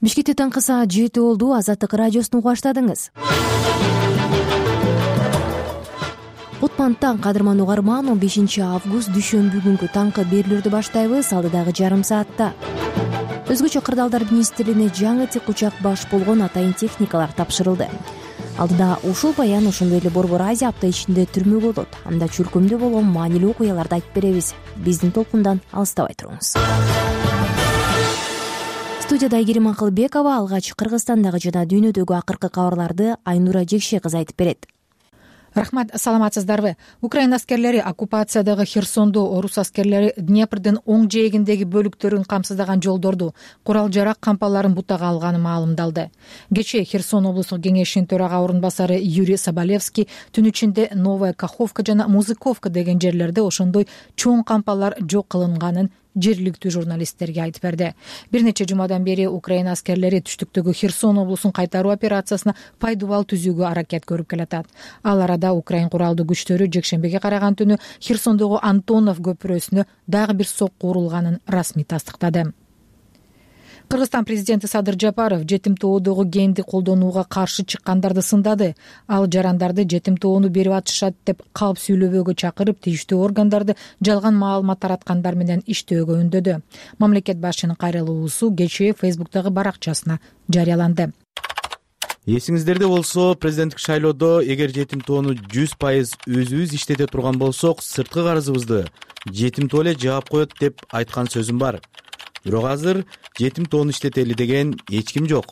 Бишкекте таңкы саат 7 болду. Азаттык радиосун угуп баштадыңыз. Отманттан кадырман угарман, 15 август дүйшөмбү күнгү таңкы берүүлөрдү баштайбыз. Алдыдагы жарым саатта өзгөчө кырдаалдар министрлигине жаңы тик учак баш болгон атайын техникалар тапшырылды. Алдыда ушул баян, ошондой эле Борбор Азия апта ичинде түрмөгө болот. Анда чөлкөмдө болгон маанилүү окуяларды айтып беребиз. Биздин толкундан алыстабай туруңуз. Студияда Айгерим Акылбекова. Алгач Кыргызстандагы жана дүйнөдөгү акыркы кабарларды Айнура Жекше кызы айтып берет. Рахмат, саламатсыздарбы? Украина аскерлери оккупациядагы Херсондо, орус аскерлери Днепрдин оң жээгиндеги бөлүктөрүн камсыздаган жолдорду, курал жарак кампаларын бутага алганы маалымдалды. Кечээ Херсон облустук кеңешинин төрага орун басары Юрий Соболевский түн ичинде Новая Каховка жана Музыковка деген жерлерде ошондой чоң кампалар жок кылынганын жергиликтүү журналисттерге айтып берди. Бир нече жумадан бери Украина аскерлери түштүктөгү Херсон облусун кайтаруу операциясына пайдубал түзүүгө аракет көрүп келатат. Ал арада Украин куралдуу күчтөрү жекшембиге караган түнү Херсондогу Антонов көпүрөсүнө дагы бир сокку урулганын расмий тастыктады. Кыргызстан президенти Садыр Жапаров жетим тоодогу генди колдонууга каршы чыккандарды сындады. Ал жарандарды жетим тоону берип атышат деп калп сүйлөбөөгө чакырып, тийиштүү органдарды жалган маалымат тараткандар менен иштөөгө үндөдү. Мамлекет башчынын кайрылуусу кечээ Фейсбуктагы баракчасына жарыяланды. Эсиңиздерде болсо, президенттик шайлоодо эгер жетим тоону 100% өзүбүз иштете турган болсок, сырткы карызыбызды жетим тоо эле жаап коет деп айткан сөзүм бар. Бирок азыр жетим тоону иштетели деген эч ким жок.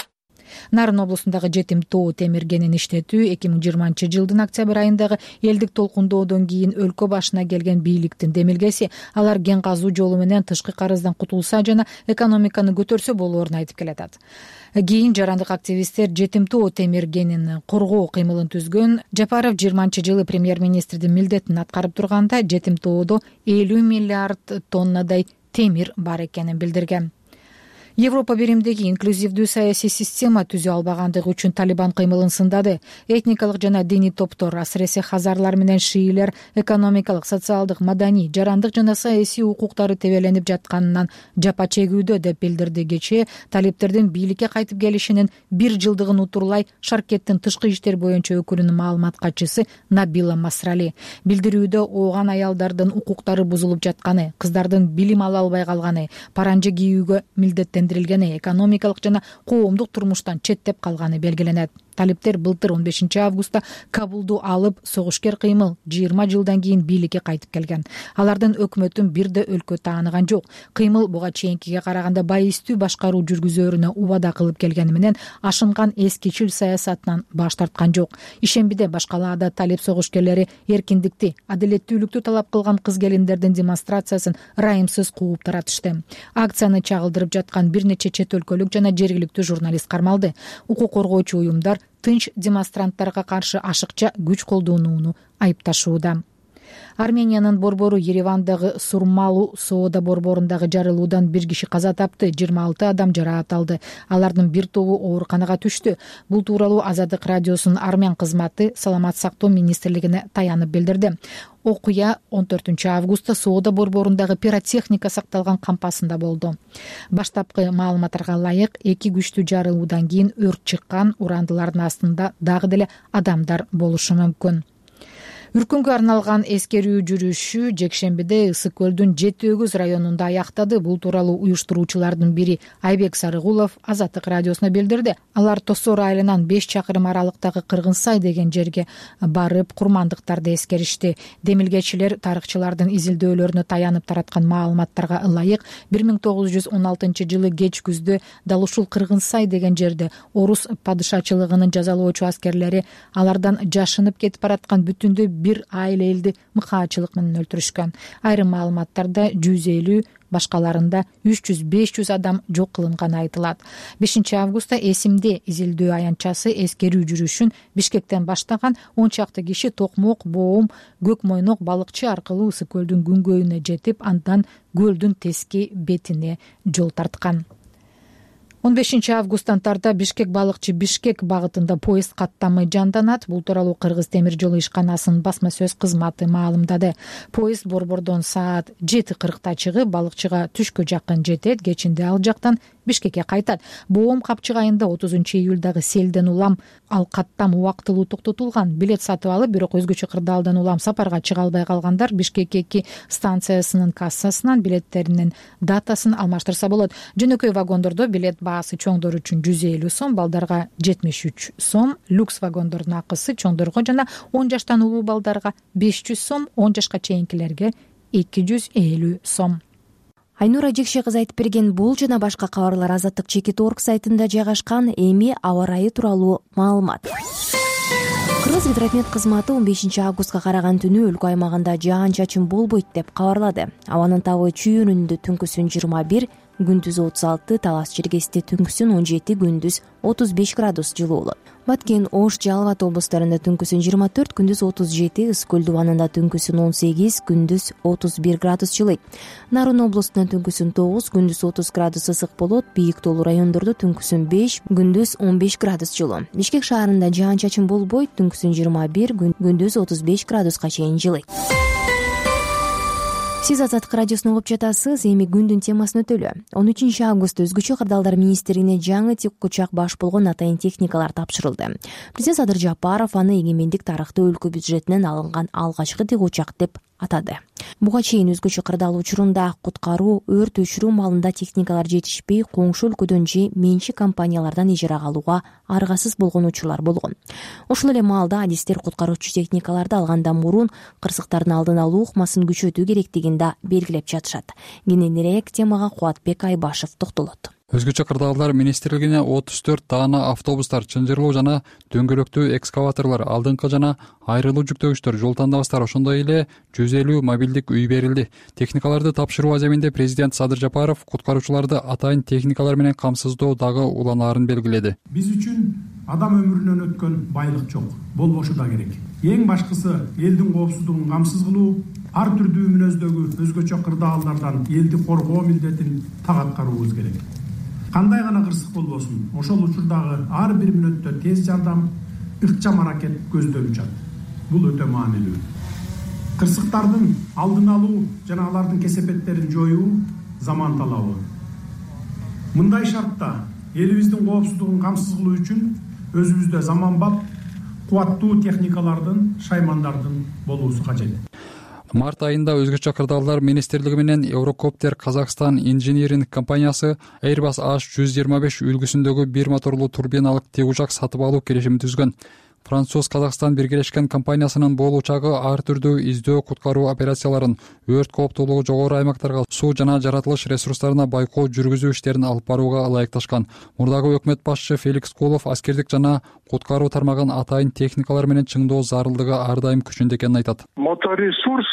Нарын облусундагы жетим тоо темиргенин иштетүү 2020-жылдын октябрь айындагы элдик толкундоодон кийин өлкө башына келген бийликтин демилгеси. Алар ген казуу жолу менен тышкы карыздан кутулса жана экономиканы көтөрсө болоорун айтып келатат. Кийин жарандык активисттер жетим тоо темиргенин коргоо кыймылын түзгөн. Жапаров 20-жылы премьер-министрдин милдетин аткарып турганда жетим тоодо 50 миллиард тоннадай темир бар экенин билдирген. Европа биримдеги инклюзивдүү саясий система түзө албагандыгы үчүн Талибан кыймылын сындады. Этникалык жана диний топтор, асыресе хазарлар менен шиилер, экономикалык, социалдык, маданий, жарандык жана саясий укуктары тебеленип жатканынан жапа чегүүдө деп билдирди. Кечээ талиптердин бийликке кайтып келишинин 1 жылдыгын утурлай Шаркеттин тышкы иштер боюнча өкүлүнүн маалымат катчысы Набила Масрали билдирүүдө ооган аялдардын укуктары бузулуп жатканы, кыздардын билим ала албай калганы, паранжа кийүүгө милдеттен экономикалык жана коомдук турмуштан четтеп калганы белгиленет. Талиптер былтыр 15 августта Кабулду алып, согушкер кыймыл 20 жылдан кийин бийликке кайтып келген. Алардын өкмөтүн бирде өлкө тааныган жок. Кыймыл буга чейинкиге караганда байыстуу башкаруу жүргүзөөрүнө убада кылып келгени менен ашынган эскичил саясатынан баш тарткан жок. Ишембиде башкалаада талип согушкерлери эркиндикти, адилеттүүлүктү талап кылган кыз-келиндердин демонстрациясын райымсыз кууп таратышты. Акцияны чагылдырып жаткан бир нече чет өлкөлүк жана жергиликтүү журналист кармалды. Укук коргоочу уюмдар тынч демонстранттарга каршы ашыкча күч колдонууну айыпташууда. Армениянын борбору Еревандагы Сурмалу соода борборундагы жарылуудан 1 киши каза тапты, 26 адам жараат алды. Алардын бир тобу ооруканага түштү. Бул тууралуу Азаттык радиосунун армян кызматы Саламат сактоо министрлигине таянып билдирди. Окуя 14 августта соода борборундагы пиротехника сакталган кампасында болду. Баштапкы маалыматтарга ылайык 2 күчтүү жарылуудан кийин өрт чыккан, урандылардын астында дагы деле адамдар болушу мүмкүн. Үркүнгө арналган эскерүү жүрүшү жекшембиде Ысык көлдүн Жети Өгүз районунда аяктады. Бул тууралуу уюштуруучулардын бири Айбек Сарыгулов Азаттык радиосуна билдирди. Алар Тосор айылынан 5 чакырым аралыктагы Кыргынсай деген жерге барып, курмандыктарды эскеришти. Демилгечилер тарыхчылардын изилдөөлөрүнө таянып тараткан маалыматтарга ылайык 1916 жылы кеч күздө дал ушул Кыргынсай деген жерде орус падышачылыгынын жазалоочу аскерлери алардан жашынып кетип бараткан бүтүндө бир айыл элди мыкаачылык менен өлтүрүшкөн. Айрым маалыматтарда 150, башкаларында 300-500 адам жок кылынганы айтылат. 5 августта эсимде изилдөө аянтчасы эскерүү жүрүшүн Бишкектен баштаган 10 чакты киши Токмок, Боом, Көк Мойнок балыкчы аркылуу Ысык көлдүн күнгөйүнө жетип, андан көлдүн тески бетине жол тарткан. 15 августтан тарта Бишкек балыкчы Бишкек багытында поезд каттамай жанданат. Бул тууралуу Кыргыз темир жолу ишканасынын басма сөз кызматы маалымдады. Поезд борбордон саат 7:40 чыгып, балыкчыга түшкө жакын жетет. Кечинде ал жактан Бишкекке кайтат. Боом Капчык айында 30-июлдагы селден улам ал каттам убактылуу токтотулган. Билет сатып алып, бирок өзгөчө кырдаалдан улам сапарга чыга албай калгандар Бишкек станциясынын кассасынан билеттеринин датасын алмаштырса болот. Жөнөкөй вагондордо билет баасы чоңдор үчүн 150 сом, балдарга 73 сом, люкс вагондордун акысы чоңдорго жана 10 жаштан улуу балдарга 500 сом, 10 жашка чейинкилерге 250 сом. Айнура Жекше кызы айтып берген бул жана башка кабарлар Азаттык Чекит.org сайтында жайгашкан. Эми аба ырайы тууралуу маалымат. Кыргыз гидрометеорология кызматы 15 августка караган түнү өлкө аймагында жаан-чачын болбойт деп кабарлады. Абанын табы чүйүүнүндө түнкүсүн 21, күндүз 36, Талас Черкесте түнкүсүн 17, күндүз 35 градус жылуу болот. Баткен, Ош, Жалал Абад облустарында түнкүсүн 24, күндүз 37, Ысык Көл дубанында түнкүсүн 18, күндүз 31 градус жылыйт. Нарын облустунда түнкүсүн 9, күндүз 30 градус ысык болот. Бийик тоолуу райондордо түнкүсүн 5, күндүз 15 градус жылуу. Бишкек шаарында жаан-чачын болбойт, түнкүсүн 21, күндүз 35 градуска чейин жылыйт. Сиз Азаттык радиосун угуп жатасыз. Эми күндүн темасын өтөлү. 13 августта өзгөчө кырдаалдар министрлигине жаңы тик учак баш болгон атайын техникалар тапшырылды. Президент Садыр Жапаров аны эгемендик тарыхта өлкө бюджетинен алынган алгачкы тик учак деп атады. Буга чейин өзгөчө кырдаал учурунда куткаруу, өрт өчүрүү маалында техникалар жетишпей, коңшу өлкөдөн же менчик компаниялардан ижарага алууга аргасыз болгон учурлар болгон. Ошол эле маалда адистер куткаруучу техникаларды алгандан мурун кырсыктардын алдын алуу ыкмасын күчөтүү керектигин да белгилеп жатышат. Кененирээк темага Кубатбек Айбашев токтолот. Өзгөчө кырдаалдар министрлигине 34 даана автобустар, чынжырлуу жана дөңгөлөктүү экскаваторлор, алдыңкы жана айрылуу жүктөгүчтөр, жол тандабастар, ошондой эле 150 мобилдик үй берилди. Техникаларды тапшыруу аземинде президент Садыр Жапаров куткаруучуларды атайын техникалар менен камсыздоо дагы уланаарын белгиледи. Биз үчүн адам өмүрүнөн өткөн байлык жок, болбошу да керек. Эң башкысы элдин коопсуздугун камсыз кылуу, ар түрдүү мүнөздөгү өзгөчө кырдаалдардан элди коргоо милдетин так аткаруубуз керек. Кандай гана кырсык болбосун, ошол учурдагы ар бир мүнөттө тез жардам, ыкчам аракет көздөлүп жатат. Бул өтө маанилүү. Кырсыктардын алдын алуу жана алардын кесепеттерин жоюу заман талабы. Мындай шартта элибиздин коопсуздугун камсыз кылуу үчүн өзүбүздө заманбап, кубаттуу техникалардын, шаймандардын болуусу кажет. Март айында өзгөчө кырдаалдар министрлиги менен Eurocopter Казакстан инжиниринг компаниясы Airbus H125 үлгүсүндөгү бир моторлуу турбиналык тик учак сатып алуу келишимин түзгөн. Француз Казакстан биргелешкен компаниясынын бул учагы ар түрдүү издөө куткаруу операцияларын, өрт кооптуулугу жогору аймактарга суу жана жаратылыш ресурстарына байкоо жүргүзүү иштерин алып барууга ылайыкташкан. Мурдагы өкмөт башчы Феликс Кулов аскердик жана куткаруу тармагын атайын техникалар менен чыңдоо зарылдыгы ар дайым күчүндө экенин айтат. Моторесурс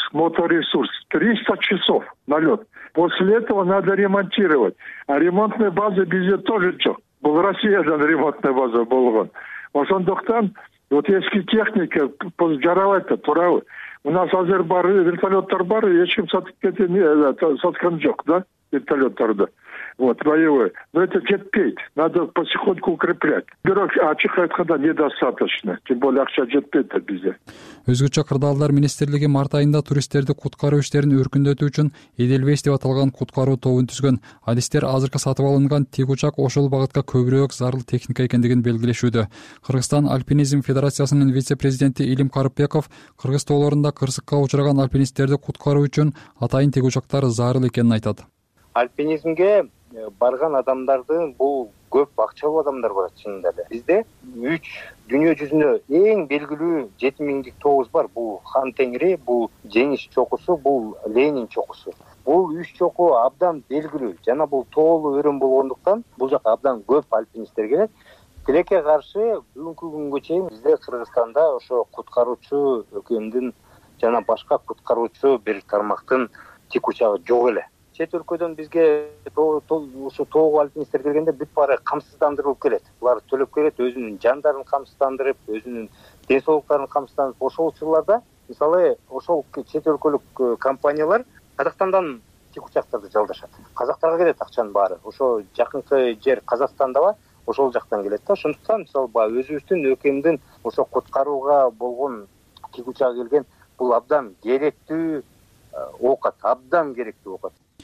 300 часов на лед. После этого надо ремонтировать. А ремонтная база bizde тоже жок. Бул Россиядан ремонтная база болгон. Ошондуктан вот эски техника жарабайт да туурабы. У нас азыр бар, вертолеттор бар, эч ким саткан жок, да, вертолетторду. Вот, боевой. Но это жетпейт. Надо потихоньку укреплять. Бирок ачык айтканда недостаточно. Тем более акча жетпейт да бизде. Өзгөчө кырдаалдар министрлиги март айында туристтерди куткаруу иштерин өркүндөтүү үчүн Эдельвейс деп аталган куткаруу тобун түзгөн. Адистер азыркы сатып алынган тик учак ошол багытка көбүрөөк зарыл техника экендигин белгилешүүдө. Кыргызстан Альпинизм Федерациясынын вице-президенти Илим Карыпбеков Кыргыз тоолорунда кырсыкка учураган альпинисттерди куткаруу үчүн атайын тик учактар зарыл экенин айтат. Альпинизмге барган адамдардын бул көп акчалуу адамдар бар чынында эле. Бизде 3 дүйнө жүзүндө эң белгилүү 7000 тообуз бар. Бул Хан Теңири, бул Жеңиш чокусу, бул Ленин чокусу. Бул 3 чоку абдан белгилүү жана бул тоолуу өрөм болгондуктан бул жака абдан көп альпинисттер келет. Тилекке каршы бүгүнкү күнгө чейин бизде Кыргызстанда ошо куткаруучу өлкөмдүн жана башка куткаруучу бир тармактын тик учагы жок эле. Чет өлкөдөн бизге ошо тоого альпинисттер келгенде бүт баары камсыздандырылып келет. Булар төлөп келет, өзүнүн жандарын камсыздандырып, өзүнүн ден соолуктарын камсыздандырып. Ошол учурларда мисалы ошол чет өлкөлүк компаниялар Казакстандан тик учактарды жалдашат. Казактарга келет акчанын баары. Ошо жакынкы жер Казакстандабы, ошол жактан келет да. Ошондуктан мисалы өзүбүздүн өлкөмдүн ошо куткарууга болгон тик учагы келген бул абдан керектүү оокат, абдан керектүү оокат.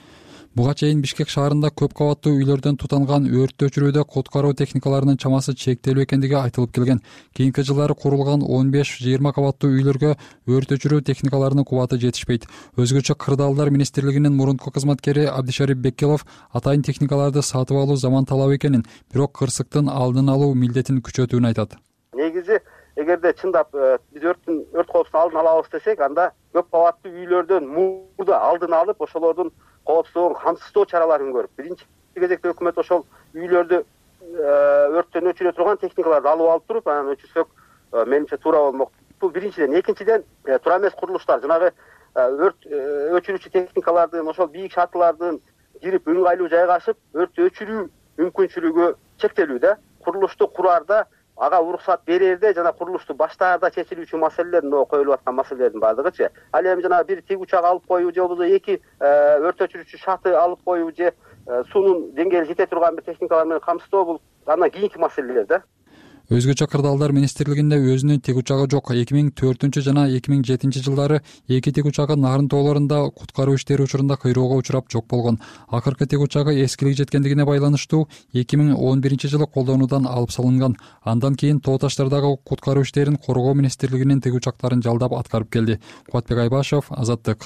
Буга чейин Бишкек шаарында көп кабаттуу үйлөрдөн тутанган өрттү өчүрүүдө куткаруу техникаларынын чамасы чектелүү экендиги айтылып келген. Кийинки жылдары курулган 15-20 кабаттуу үйлөргө өрт өчүрүү техникаларынын кубаты жетишпейт. Өзгөчө Кырдаалдар министрлигинин мурунку кызматкери Абдишарип Беккелов атайын техникаларды сатып алуу заман талабы экенин, бирок кырсыктын алдын алуу милдетин күчөтүүнү айтат. Негизи эгерде чындап биз өрт коопсуздугун алдын алабыз десек, анда көп кабаттуу үйлөрдөн мурда алдын алып, ошолордун коопсуздугун камсыздоо чараларын көрүп, биринчи кезекте өкмөт ошол үйлөрдү өрттөн өчүрө турган техникаларды алып туруп, анан өчүрсөк, менимче туура болмок. Бул биринчиден. Экинчиден, туура эмес курулуштар, жанагы өрт өчүрүүчү техникалардын, ошол бийик шатылардын кирип ыңгайлуу жайгашып, өрттү өчүрүү мүмкүнчүлүгү чектелүү да. Курулушту кураарда, ага уруксат берерде жана курулушту баштаарда чечилүүчү маселелер, коюлуп аткан маселелердин баардыгычы. Ал эми жана бир тиг учак алып коюу же болбосо эки өрт өчүрүүчү шаты алып коюу же суунун деңгээли жете турган бир техникалар менен камсыздоо, бул андан кийинки маселелер да. Өзгөчө Кырдаалдар министрлигинде өзүнүн тиг учагы жок. 2004 жана 2007 жылдары эки тиг учагы Нарын тоолорунда куткаруу иштери учурунда кыйроого учурап жок болгон. Акыркы тиг учагы эскилиги жеткендигине байланыштуу 2011 жылы колдонуудан алып салынган. Андан кийин тоо таштардагы куткаруу иштерин коргоо министрлигинин тиг учактарын жалдап аткарып келди. Кубатбек Айбашев, Азаттык.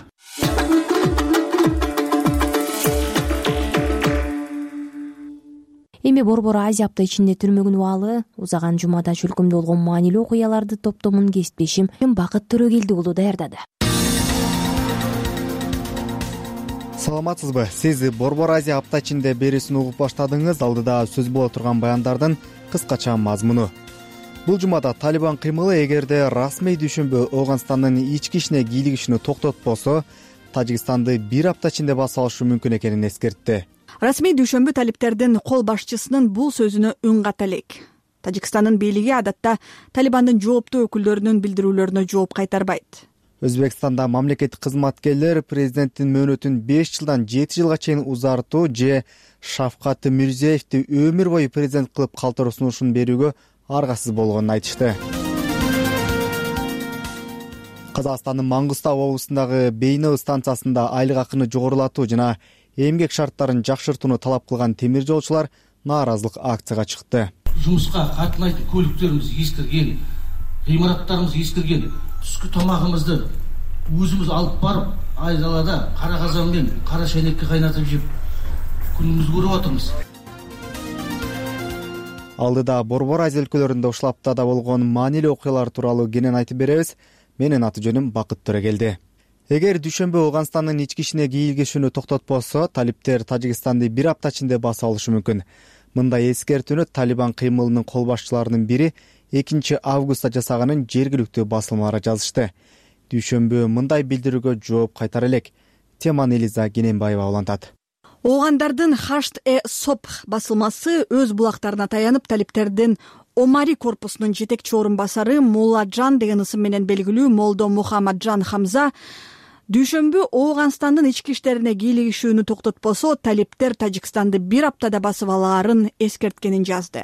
Эми Борбор Азия апта ичинде түрмөгүн убалы узаган жумада чөлкөмдө болгон маанилүү окуяларды топтомун кесиптешим Бакыт Төрөгелди уулу даярдады. Саламатсызбы? Сиз Борбор Азия апта ичинде берүүсүн угуп баштадыңыз. Алдыда сөз боло турган баяндардын кыскача мазмуну. Бул жумада Талибан кыймылы эгерде расмий дүйшөмбү Ооганстандын ички ишине кийлигишини токтотпосо, Тажикстанды бир апта ичинде басып алышы мүмкүн экенин эскертти. Расмий дүйшөмбү талиптердин кол башчысынын бул сөзүнө үн ката элек. Тажикстандын бийлиги адатта Талибандын жооптуу өкүлдөрүнүн билдирүүлөрүнө жооп кайтарбайт. Өзбекстанда мамлекеттик кызматкерлер президенттин мөөнөтүн 5 жылдан 7 жылга чейин узартуу же Шавкат Мирзиеевди өмүр бою президент кылып калтыруу сунушун берүүгө аргасыз болгонун айтышты. Казакстандын Маңгыстау облусундагы Бейнеу станциясында айлык акыны жогорулатуу жана эмгек шарттарын жакшыртууну талап кылган темир жолчулар нааразылык акцияга чыкты. Жумушка катнайтын көлүктөрүбүз эскирген, гыймараттарыбыз эскирген, түшкү тамагыбызды өзүбүз алып барып, айдалада кара казан менен кара шайнекке кайнатып жеп күнүмүздү көрүп атабыз. Алдыда Борбор Азия өлкөлөрүндө ушул аптада болгон маанилүү окуялар тууралуу кенен айтып беребиз. Менин аты жөнүм Бакыт Төрөгелди. Эгер дүйшөмбү Ооганстандын ички ишине кийлигишүүнү токтотпосо, талиптер Тажикстанды бир апта ичинде басып алышы мүмкүн. Мындай эскертүүнү Талибан кыймылынын кол башчыларынын бири 2 августта жасаганын жергиликтүү басылмалары жазышты. Дүйшөмбү мындай билдирүүгө жооп кайтара элек. Теманы Элиза Кененбаева улантат. Оогандардын Хашт-э-Собх басылмасы өз булактарына таянып талиптердин Омари корпусунун жетекчи орун басары Мулладжан деген ысым менен белгилүү Молдо Мухаммаджан Хамза дүйшөмбү Ооганстандын ички иштерине кийлигишүүнү токтотпосо, талиптер Тажикстанды бир аптада басып алаарын эскерткенин жазды.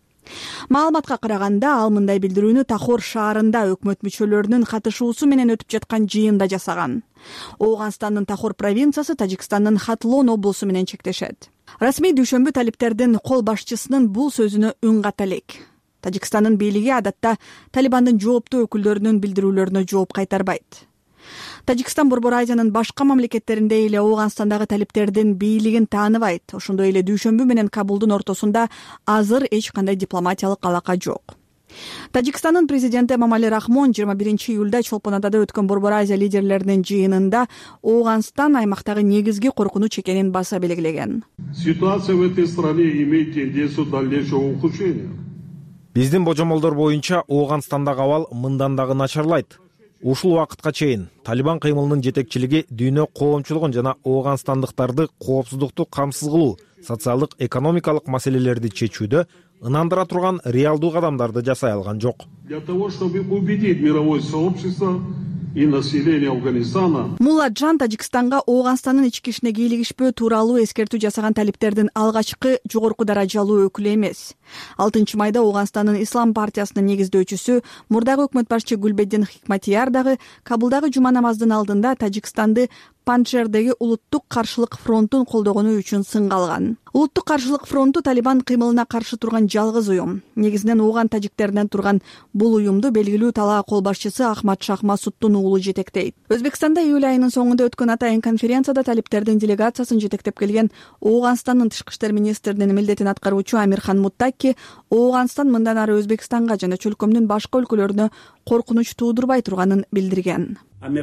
Маалыматка караганда, ал мындай билдирүүнү Тахор шаарында өкмөт мүчөлөрүнүн катышуусу менен өтүп жаткан жыйында жасаган. Ооганстандын Тахор провинциясы Тажикстандын Хатлон облусу менен чектешет. Расмий дүйшөмбү талиптердин кол башчысынын бул сөзүнө үн ката элек. Тажикстандын бийлиги адатта Талибандын жооптуу өкүлдөрүнүн билдирүүлөрүнө жооп кайтарбайт. Тажикстан Борбор Азиянын башка мамлекеттеринде эле Ооганстандагы талиптердин бийлигин тааныбайт. Ошондой эле дүйшөмбү менен Кабулдун ортосунда азыр эч кандай дипломатиялык алака жок. Тажикстандын президенти Эмомали Рахмон 21 июлда Чолпон-Атада өткөн Борбор Азия лидерлеринин жыйынында Ооганстан аймактагы негизги коркунуч экенин баса белгилеген. Ситуация в этой стране имеет тенденцию дальнейшего ухудшения. Биздин божомолдор боюнча Ооганстандагы абал мындан дагы начарлайт. Ушул убакытка чейин Талибан кыймылынын жетекчилиги дүйнө коомчулугун жана ооганстандыктарды коопсуздукту камсыз кылуу, социалдык экономикалык маселелерди чечүүдө ынандыра турган реалдуу кадамдарды жасай алган жок. Для того, чтобы убедить мировое сообщество и население Афганистана. Мулладжан Тажикстанга Ооганстандын ички ишине кийлигишпөө тууралуу эскертүү жасаган талиптердин алгачкы жогорку даражалуу өкүлү эмес. 6 майда Ооганстандын Ислам партиясынын негиздөөчүсү, мурдагы өкмөт башчы Гулбеддин Хикматияр дагы Кабулдагы жума намаздын алдында Тажикстанды Панджшердеги улуттук каршылык фронтун колдогону үчүн сынга алган. Улуттук каршылык фронту Талибан кыймылына каршы турган жалгыз уюм. Негизинен ооған тажиктеринен турган бул уюмду белгилүү талаа кол башчысы Ахмад Шах Масуддун уулу жетектейт. Өзбекстанда июль айынын соңунда өткөн атайын конференцияда талиптердин делегациясын жетектеп келген Ооганстандын тышкы иштер министринин милдетин аткаруучу Амирхан Муттаки Ооганстан мындан ары Өзбекстанга жана чөлкөмдүн башка өлкөлөрүнө коркунуч туудурбай турганын билдирген.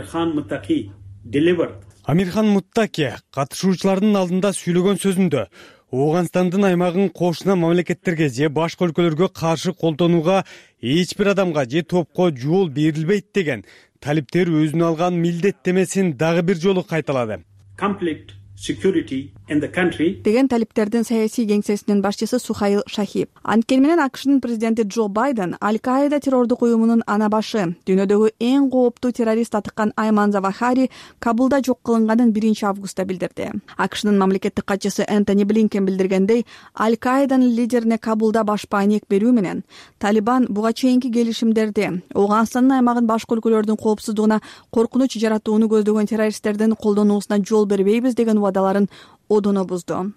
Амирхан Муттаки катышуучулардын алдында сүйлөгөн сөзүндө Ооганстандын аймагын кошуна мамлекеттерге же башка өлкөлөргө каршы колдонууга эч бир адамга же топко жол берилбейт деген талиптер өзүнө алган милдеттемесин дагы бир жолу кайталады. Деген талиптердин саясий кеңсесинин башчысы Сухаил Шахиб. Анткени менен АКШнын президенти Джо Байден Аль-Каида террордук уюмунун ана башы, дүйнөдөгү эң кооптуу террорист атыккан Айман Завахари Кабулда жок кылынганын 1 августта билдирди. АКШнын мамлекеттик катчысы Энтони Блинкен билдиргендей, Аль-Каиданын лидерине Кабулда баш паник берүү менен Талибан буга чейинки келишимдерди Ооганстандын аймагын башка өлкөлөрдүн коопсуздугуна коркунуч жаратууну көздөгөн террористтердин колдонуусуна жол бербейбиз деген убадаларын одоно бузду.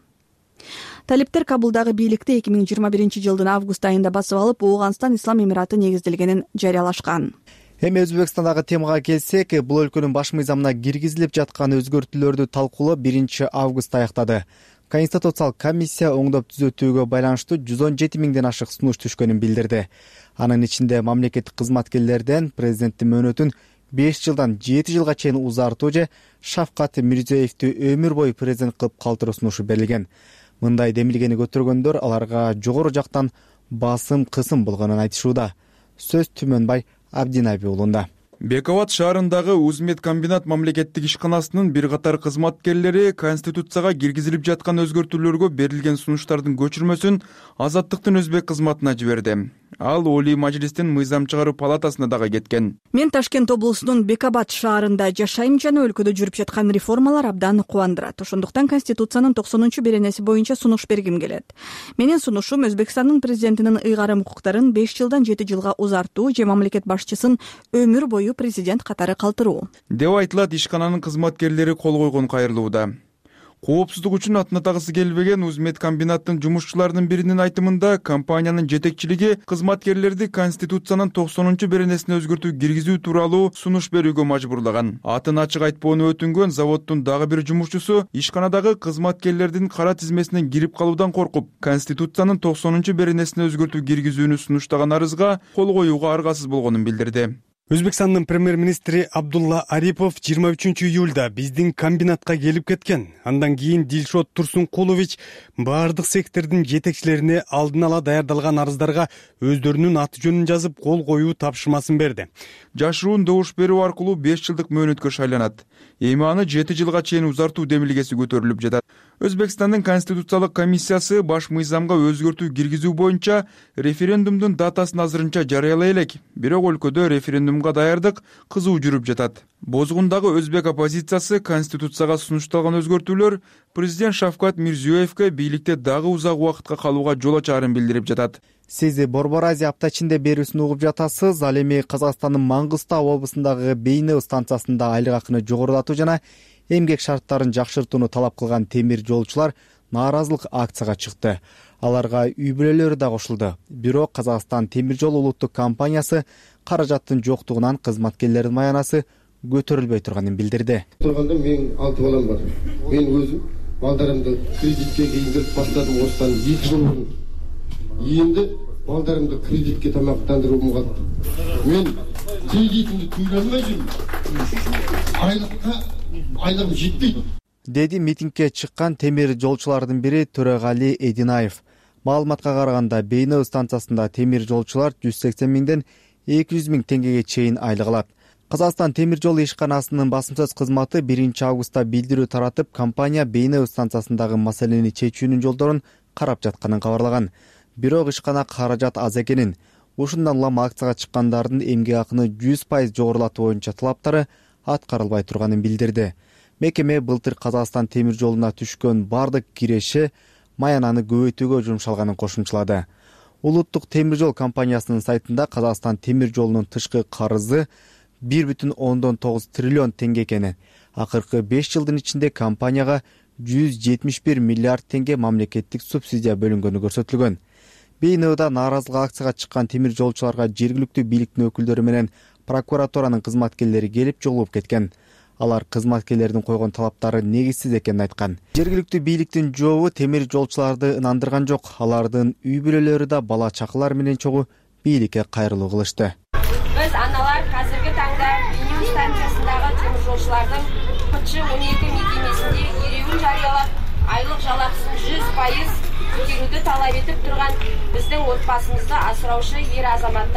Талиптер Кабулдагы бийликти 2021 жылдын август айында басып алып, Ооганстан Ислам Эмираты негизделгенин жарыялашкан. Эми Өзбекстандагы темага келсек, бул өлкөнүн баш мыйзамына киргизилип жаткан өзгөртүүлөрдү талкуулоо 1 августта аяктады. Конституциялык комиссия оңдоп түзөтүүгө байланыштуу 117 миңден ашык сунуш түшкөнүн билдирди. Анын ичинде мамлекеттик кызматкерлерден президенттин мөөнөтүн 5 жылдан 7 жылга чейин узартуу же Шавкат Мирзиёевди өмүр бою президент кылып калтыруу сунушу берилген. Мындай демилгени көтөргөндөр аларга жогору жактан басым кысым болгонун айтышууда. Сөз Түмөнбай Абдинаби уулунда. Бековат шаарындагы Узмедкомбинат мамлекеттик ишканасынын бир катар кызматкерлери Конституцияга киргизилип жаткан өзгөртүүлөргө берилген сунуштардын көчүрмөсүн Азаттыктын өзбек кызматына жиберди. Ал Олий Мажлистин мыйзам чыгаруу палатасына дагы кеткен. Мен Ташкент облусунун Бекабат шаарында жашайм жана өлкөдө жүрүп жаткан реформалар абдан кубандырат. Ошондуктан Конституциянын 90-беренеси боюнча сунуш бергим келет. Менин сунушум Өзбекстандын президентинин ыйгарым укуктарын 5 жылдан 7 жылга узартуу же мамлекет башчысын өмүр бою президент катары калтыруу деп айтылат. Ишкананын кызматкерлери кол койгон кайрылууда. Коопсуздук үчүн атын атагысы келбеген Узмедкомбинаттын жумушчуларынын биринин айтымында компаниянын жетекчилиги кызматкерлерди Конституциянын 90-беренесине өзгөртүү киргизүү тууралуу сунуш берүүгө мажбурлаган. Атын ачык айтпоону өтүнгөн заводдун дагы бир жумушчусу ишканадагы кызматкерлердин кара тизмесине кирип калуудан коркуп, Конституциянын 90-беренесине өзгөртүү киргизүүнү сунуштаган арызга кол коюуга аргасыз болгонун билдирди. Өзбекстандын премьер-министри Абдулла Арипов 23 июлда биздин комбинатка келип кеткен. Андан кийин Дилшот Турсункулович баардык сектордун жетекчилерине алдын ала даярдалган арыздарга өздөрүнүн аты жөнүн жазып кол коюу тапшырмасын берди. Жашыруун добуш берүү аркылуу 5 жылдык мөөнөткө шайланат. Эми аны 7 жылга чейин узартуу демилгеси көтөрүлүп жатат. Өзбекстандын Конституциялык комиссиясы баш мыйзамга өзгөртүү киргизүү боюнча референдумдун датасын азырынча жарыялай элек. Бирок өлкөдө референдумга даярдык кызуу жүрүп жатат. Бозгундагы өзбек оппозициясы Конституцияга сунушталган өзгөртүүлөр президент Шавкат Мирзиёевге бийликте дагы узак убакытка калууга жол ачаарын билдирип жатат. Сиз Борбор Азия апта ичинде берүүсүн угуп жатасыз. Ал эми Казакстандын Маңгыстау облусундагы Бейнеу станциясында айлык акыны жогорулатуу жана эмгек шарттарын жакшыртууну талап кылган темир жолчулар нааразылык акцияга чыкты. Аларга үй бүлөлөрү да кошулду. Бирок Казакстан темир жол улуттук компаниясы каражаттын жоктугунан кызматкерлердин маянасы көтөрүлбөй турганын билдирди. Турганда менин 6 балам бар. Мен өзүм балдарымды кредитке кийиндирип баштадым. Осыдан 2 жыл мурун. Енді балдарымды кредитке тамақтандыруым қалды. Мен кредитімді төлей алмай жүрмін. Айлығым жетпейді. Деди митингке чыккан темир жолчулардын бири Төрөгали Эдинаев. Маалыматка караганда Бейнеу станциясында темир жолчулар 180 миңден 200 миң теңгеге чейин айлык алат. Казакстан темир жол ишканасынын басымсыз кызматы 1 августта билдирүү таратып, компания Бейнеу станциясындагы маселени чечүүнүн жолдорун карап жатканын кабарлаган. Бирок ишкана каражат аз экенин, ушундан улам акцияга чыккандардын эмгек акыны 100% жогорулатуу боюнча талаптары аткарылбай турганын билдирди. Мекеме былтыр Казакстан темир жолуна түшкөн бардык киреши маянаны көбөйтүүгө жумшалганын кошумчалады. Улуттук темир жол компаниясынын сайтында Казакстан темир жолунун тышкы карызы 1,9 триллион теңге экени, Акыркы 5 жылдын ичинде компанияга 171 миллиард тенге мамлекеттик субсидия бөлүнгөнү көрсөтүлгөн. БНОда нааразылык акцияга чыккан темир жолчуларга жергиликтүү бийликтин өкүлдөрү менен прокуратуранын кызматкерлери келип жолугуп кеткен. Алар кызматкерлердин койгон талаптары негизсиз экенин айткан. Жергиликтүү бийликтин жообу темир жолчуларды ынандырган жок. Алардын үй бүлөлөрү да бала чакалар менен чогуу бийликке кайрылуу кылышты. Биз аналар азыркы таңда Бенин станциясындагы темир жолчулардын КЧ-12 мекемесинде иреүүн жарыялап, айлык жалакысын 100% көтөрүүгө талап этип турган биздин отбасыбызды асыраучу эр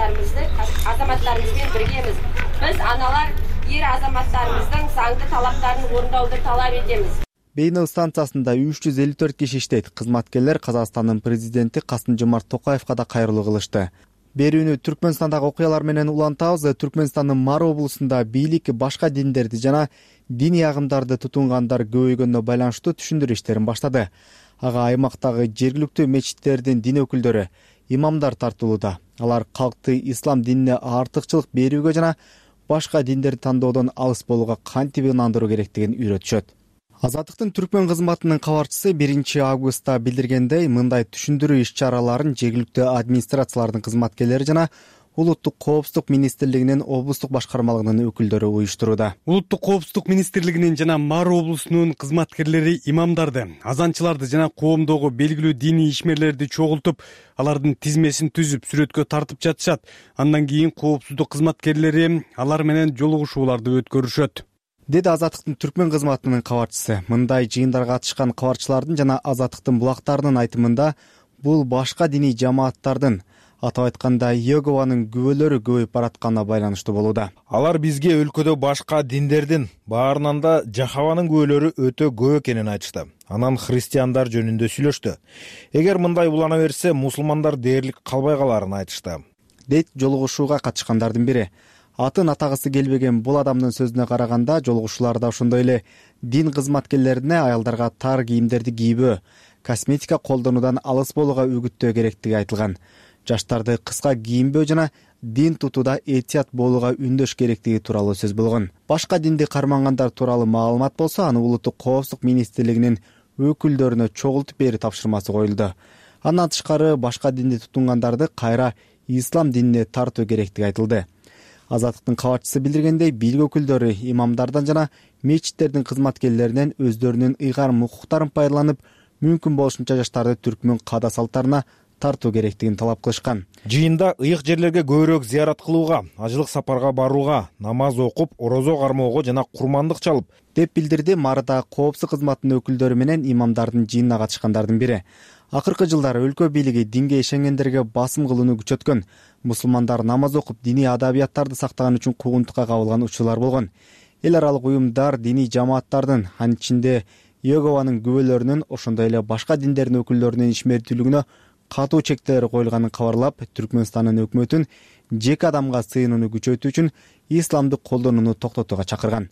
азаматтарыбыз менен биргебиз. Биз аналар эр азаматтарыбыздын заңдуу талаптарын орундооду талап этебиз. БНО станциясында 354 киши иштейт. Кызматкерлер Казакстандын президенти Касым-Жомарт Токаевга да кайрылуу кылышты. Берүүнү Түркмөнстандагы окуялар менен улантабыз. Түркмөнстандын Мар облусунда бийлик башка диндерди жана диний агымдарды тутунгандар көбөйгөнүнө байланыштуу түшүндүрүү иштерин баштады. Ага аймактагы жергиликтүү мечиттердин дин өкүлдөрү, имамдар тартылууда. Алар калкты ислам динине артыкчылык берүүгө жана башка диндерди тандоодон алыс болууга кантип ынандыруу керектигин үйрөтүшөт. Азаттыктын түркмөн кызматынын кабарчысы 1 августта билдиргендей, мындай түшүндүрүү иш-чараларын жергиликтүү администрациялардын кызматкерлери жана Улуттук коопсуздук министрлигинин облустук башкармалыгынын өкүлдөрү уюштурууда. Улуттук коопсуздук министрлигинин жана Мар облусунун кызматкерлери имамдарды, азанчыларды жана коомдогу белгилүү диний ишмерлерди чогултуп, алардын тизмесин түзүп, сүрөткө тартып жатышат. Андан кийин коопсуздук кызматкерлери алар менен жолугушууларды өткөрүшөт, деди Азаттыктын түркмөн кызматынын кабарчысы. Мындай жыйындарга катышкан кабарчылардын жана Азаттыктын булактарынын айтымында, бул башка диний жамааттардын, атап айтканда Йегованын күбөлөрү көбөйүп баратканына байланыштуу болууда. Алар бизге өлкөдө башка диндердин, баарынан да Жахаванын күбөлөрү өтө көп экенин айтышты. Анан христиандар жөнүндө сүйлөштү. Эгер мындай улана берсе, мусулмандар дээрлик калбай каларын айтышты, дейт жолугушууга катышкандардын бири. Атын атагысы келбеген бул адамдын сөзүнө караганда, жолугушууларда ошондой эле дин кызматкерлерине аялдарга тар кийимдерди кийбөө, косметика колдонуудан алыс болууга үгүттөө керектиги айтылган. Жаштарды кыска кийинбөө жана дин тутууда этият болууга үндөш керектиги тууралуу сөз болгон. Башка динди кармангандар тууралуу маалымат болсо, аны Улуттук коопсуздук министрлигинин өкүлдөрүнө чогултуп берүү тапшырмасы коюлду. Андан тышкары башка динди тутунгандарды кайра ислам динине тартуу керектиги айтылды. Азаттыктын кабарчысы билдиргендей, бийлик өкүлдөрү имамдардан жана мечиттердин кызматкерлеринен өздөрүнүн ыйгарым укуктарын пайдаланып, мүмкүн болушунча жаштарды түркмөн каада салттарына тартуу керектигин талап кылышкан. Жыйында ыйык жерлерге көбүрөөк зыярат кылууга, ажылык сапарга барууга, намаз окуп, орозо кармоого жана курмандык чалып, деп билдирди Марда коопсуздук кызматынын өкүлдөрү менен имамдардын жыйынына катышкандардын бири. Акыркы жылдары өлкө бийлиги динге ишенгендерге басым кылууну күчөткөн. Мусулмандар намаз окуп, диний адабияттарды сактаган үчүн куугунтукка кабылган учурлар болгон. Эл аралык уюмдар диний жамааттардын, анын ичинде Йегованын күбөлөрүнүн, ошондой эле башка диндердин өкүлдөрүнүн ишмердүүлүгүнө катуу чектелер коюлганын кабарлап, Түркмөнстандын өкмөтүн жеке адамга сыйынууну күчөтүү үчүн исламдык колдонууну токтотууга чакырган.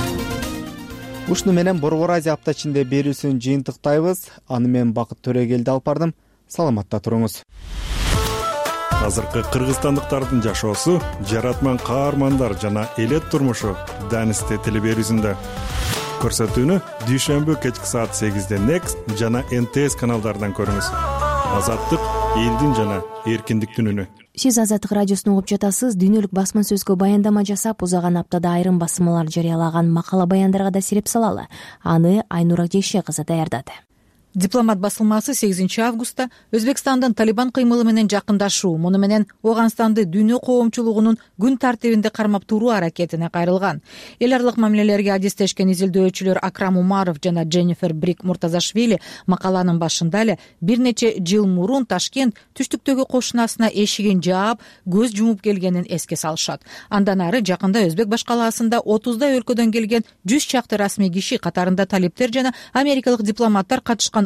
Ушуну менен Борбор Азия апта ичинде берүүсүн жыйынтыктайбыз. Аны мен Бакыт Төрөгелди алып бардым. Саламатта туруңуз. Азыркы кыргызстандыктардын жашоосу, жаратман каармандар жана элет турмушу Данисте телеберүүсүндө. Көрсөтүүнү дүйшөмбү кечки саат 8-де Next жана НТС каналдарынан көрүңүз. Азаттык элдин жана эркиндиктин үнү. Сиз Азаттык радиосун угуп жатасыз. Дүйнөлүк басма сөзгө баяндама жасап, узаган аптада айрым басмалар жарыялаган макала баяндарга да сирип салалы. Аны Айнура Жейше кызы даярдады. Дипломат басылмасы 8 августта Өзбекстандын Талибан кыймылы менен жакындашуу, муну менен Ооганстанды дүйнө коомчулугунун күн тартибинде кармап туруу аракетине кайрылган. Эл аралык мамилелерге адистешкен изилдөөчүлөр Акрам Умаров жана Дженнифер Брик Муртазашвили макаланын башында эле бир нече жыл мурун Ташкент түштүктөгү кошунасына эшигин жаап, көз жумуп келгенин эске салышат. Андан ары жакында Өзбек башкаласында 30 өлкөдөн келген 100 чакты расмий киши, катарында талиптер жана америкалык дипломаттар катышкан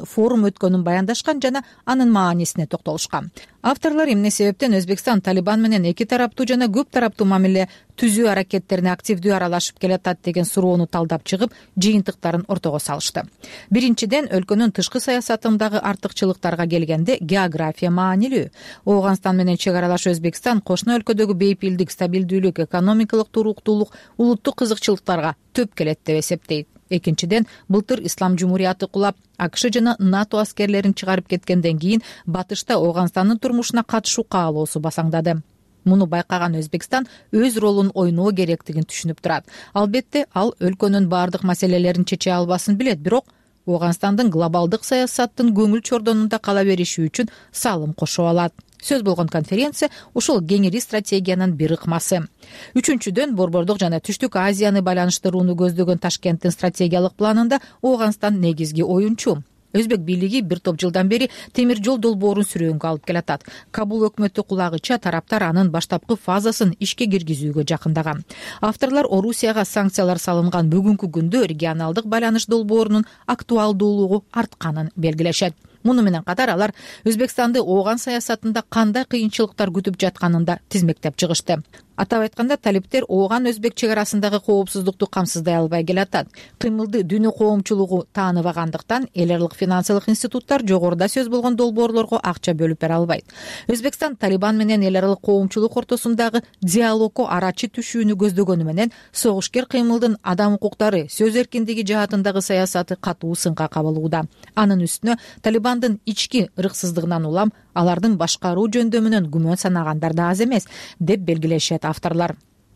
улам форум өткөнүн баяндашкан жана анын маанисине токтолушкан. Авторлор эмне себептен Өзбекстан Талибан менен эки тараптуу жана көп тараптуу мамиле түзүү аракеттерине активдүү аралашып келатат деген суроону талдап чыгып, жыйынтыктарын ортого салышты. Биринчиден, өлкөнүн тышкы саясатындагы артыкчылыктарга келгенде география маанилүү. Ооганстан менен чек аралаш Өзбекстан кошуна өлкөдөгү бейпилдик, стабилдүүлүк, экономикалык туруктуулук, улуттук кызыкчылыктарга төп келет деп эсептейт. Экинчиден, былтыр Ислам Жумурияты кулап, АКШ жана НАТО аскерлерин чыгарып кеткенден кийин батышта Ооганстандын турмушуна катышуу каалоосу басаңдады. Муну байкаган Өзбекстан өз ролун ойноо керектигин түшүнүп турат. Албетте, ал өлкөнүн бардык маселелерин чече албасын билет, бирок Ооганстандын глобалдык саясаттын көңүл чордонунда кала бериши үчүн салым кошо алат. Сөз болгон конференция ушул кеңири стратегиянын бир ыкмасы. Үчүнчүдөн, Борбордук жана Түштүк Азияны байланыштырууну көздөгөн Ташкенттин стратегиялык планында Ооганстан негизги оюнчу. Өзбек бийлиги бир топ жылдан бери темир жол долбоорун сүрөөнгө алып келатат. Кабул өкмөтү кулагыча тараптар анын баштапкы фазасын ишке киргизүүгө жакындаган. Авторлор Орусияга санкциялар салынган бүгүнкү күндө регионалдык байланыш долбоорунун актуалдуулугу артканын белгилешет. Муну менен катар алар Өзбекстанды Ооган саясатында кандай кыйынчылыктар күтүп жатканын да тизмектеп чыгышты. Атап айтканда, талиптер Ооган Өзбек чек арасындагы коопсуздукту камсыздай албай келатат. Кыймылды дүйнө коомчулугу тааныбагандыктан эл аралык финансылык институттар жогоруда сөз болгон долбоорлорго акча бөлүп бере албайт. Өзбекстан Талибан менен эл аралык коомчулук ортосундагы диалогго арачы түшүүнү көздөгөнү менен согушкер кыймылдын адам укуктары, сөз эркиндиги жаатындагы саясаты катуу сынга кабылууда. Анын үстүнө Талибандын ички ырксыздыгынан улам алардын башкаруу жөндөмүнөн күмөн санагандар да аз эмес, деп белгилешет авторлор.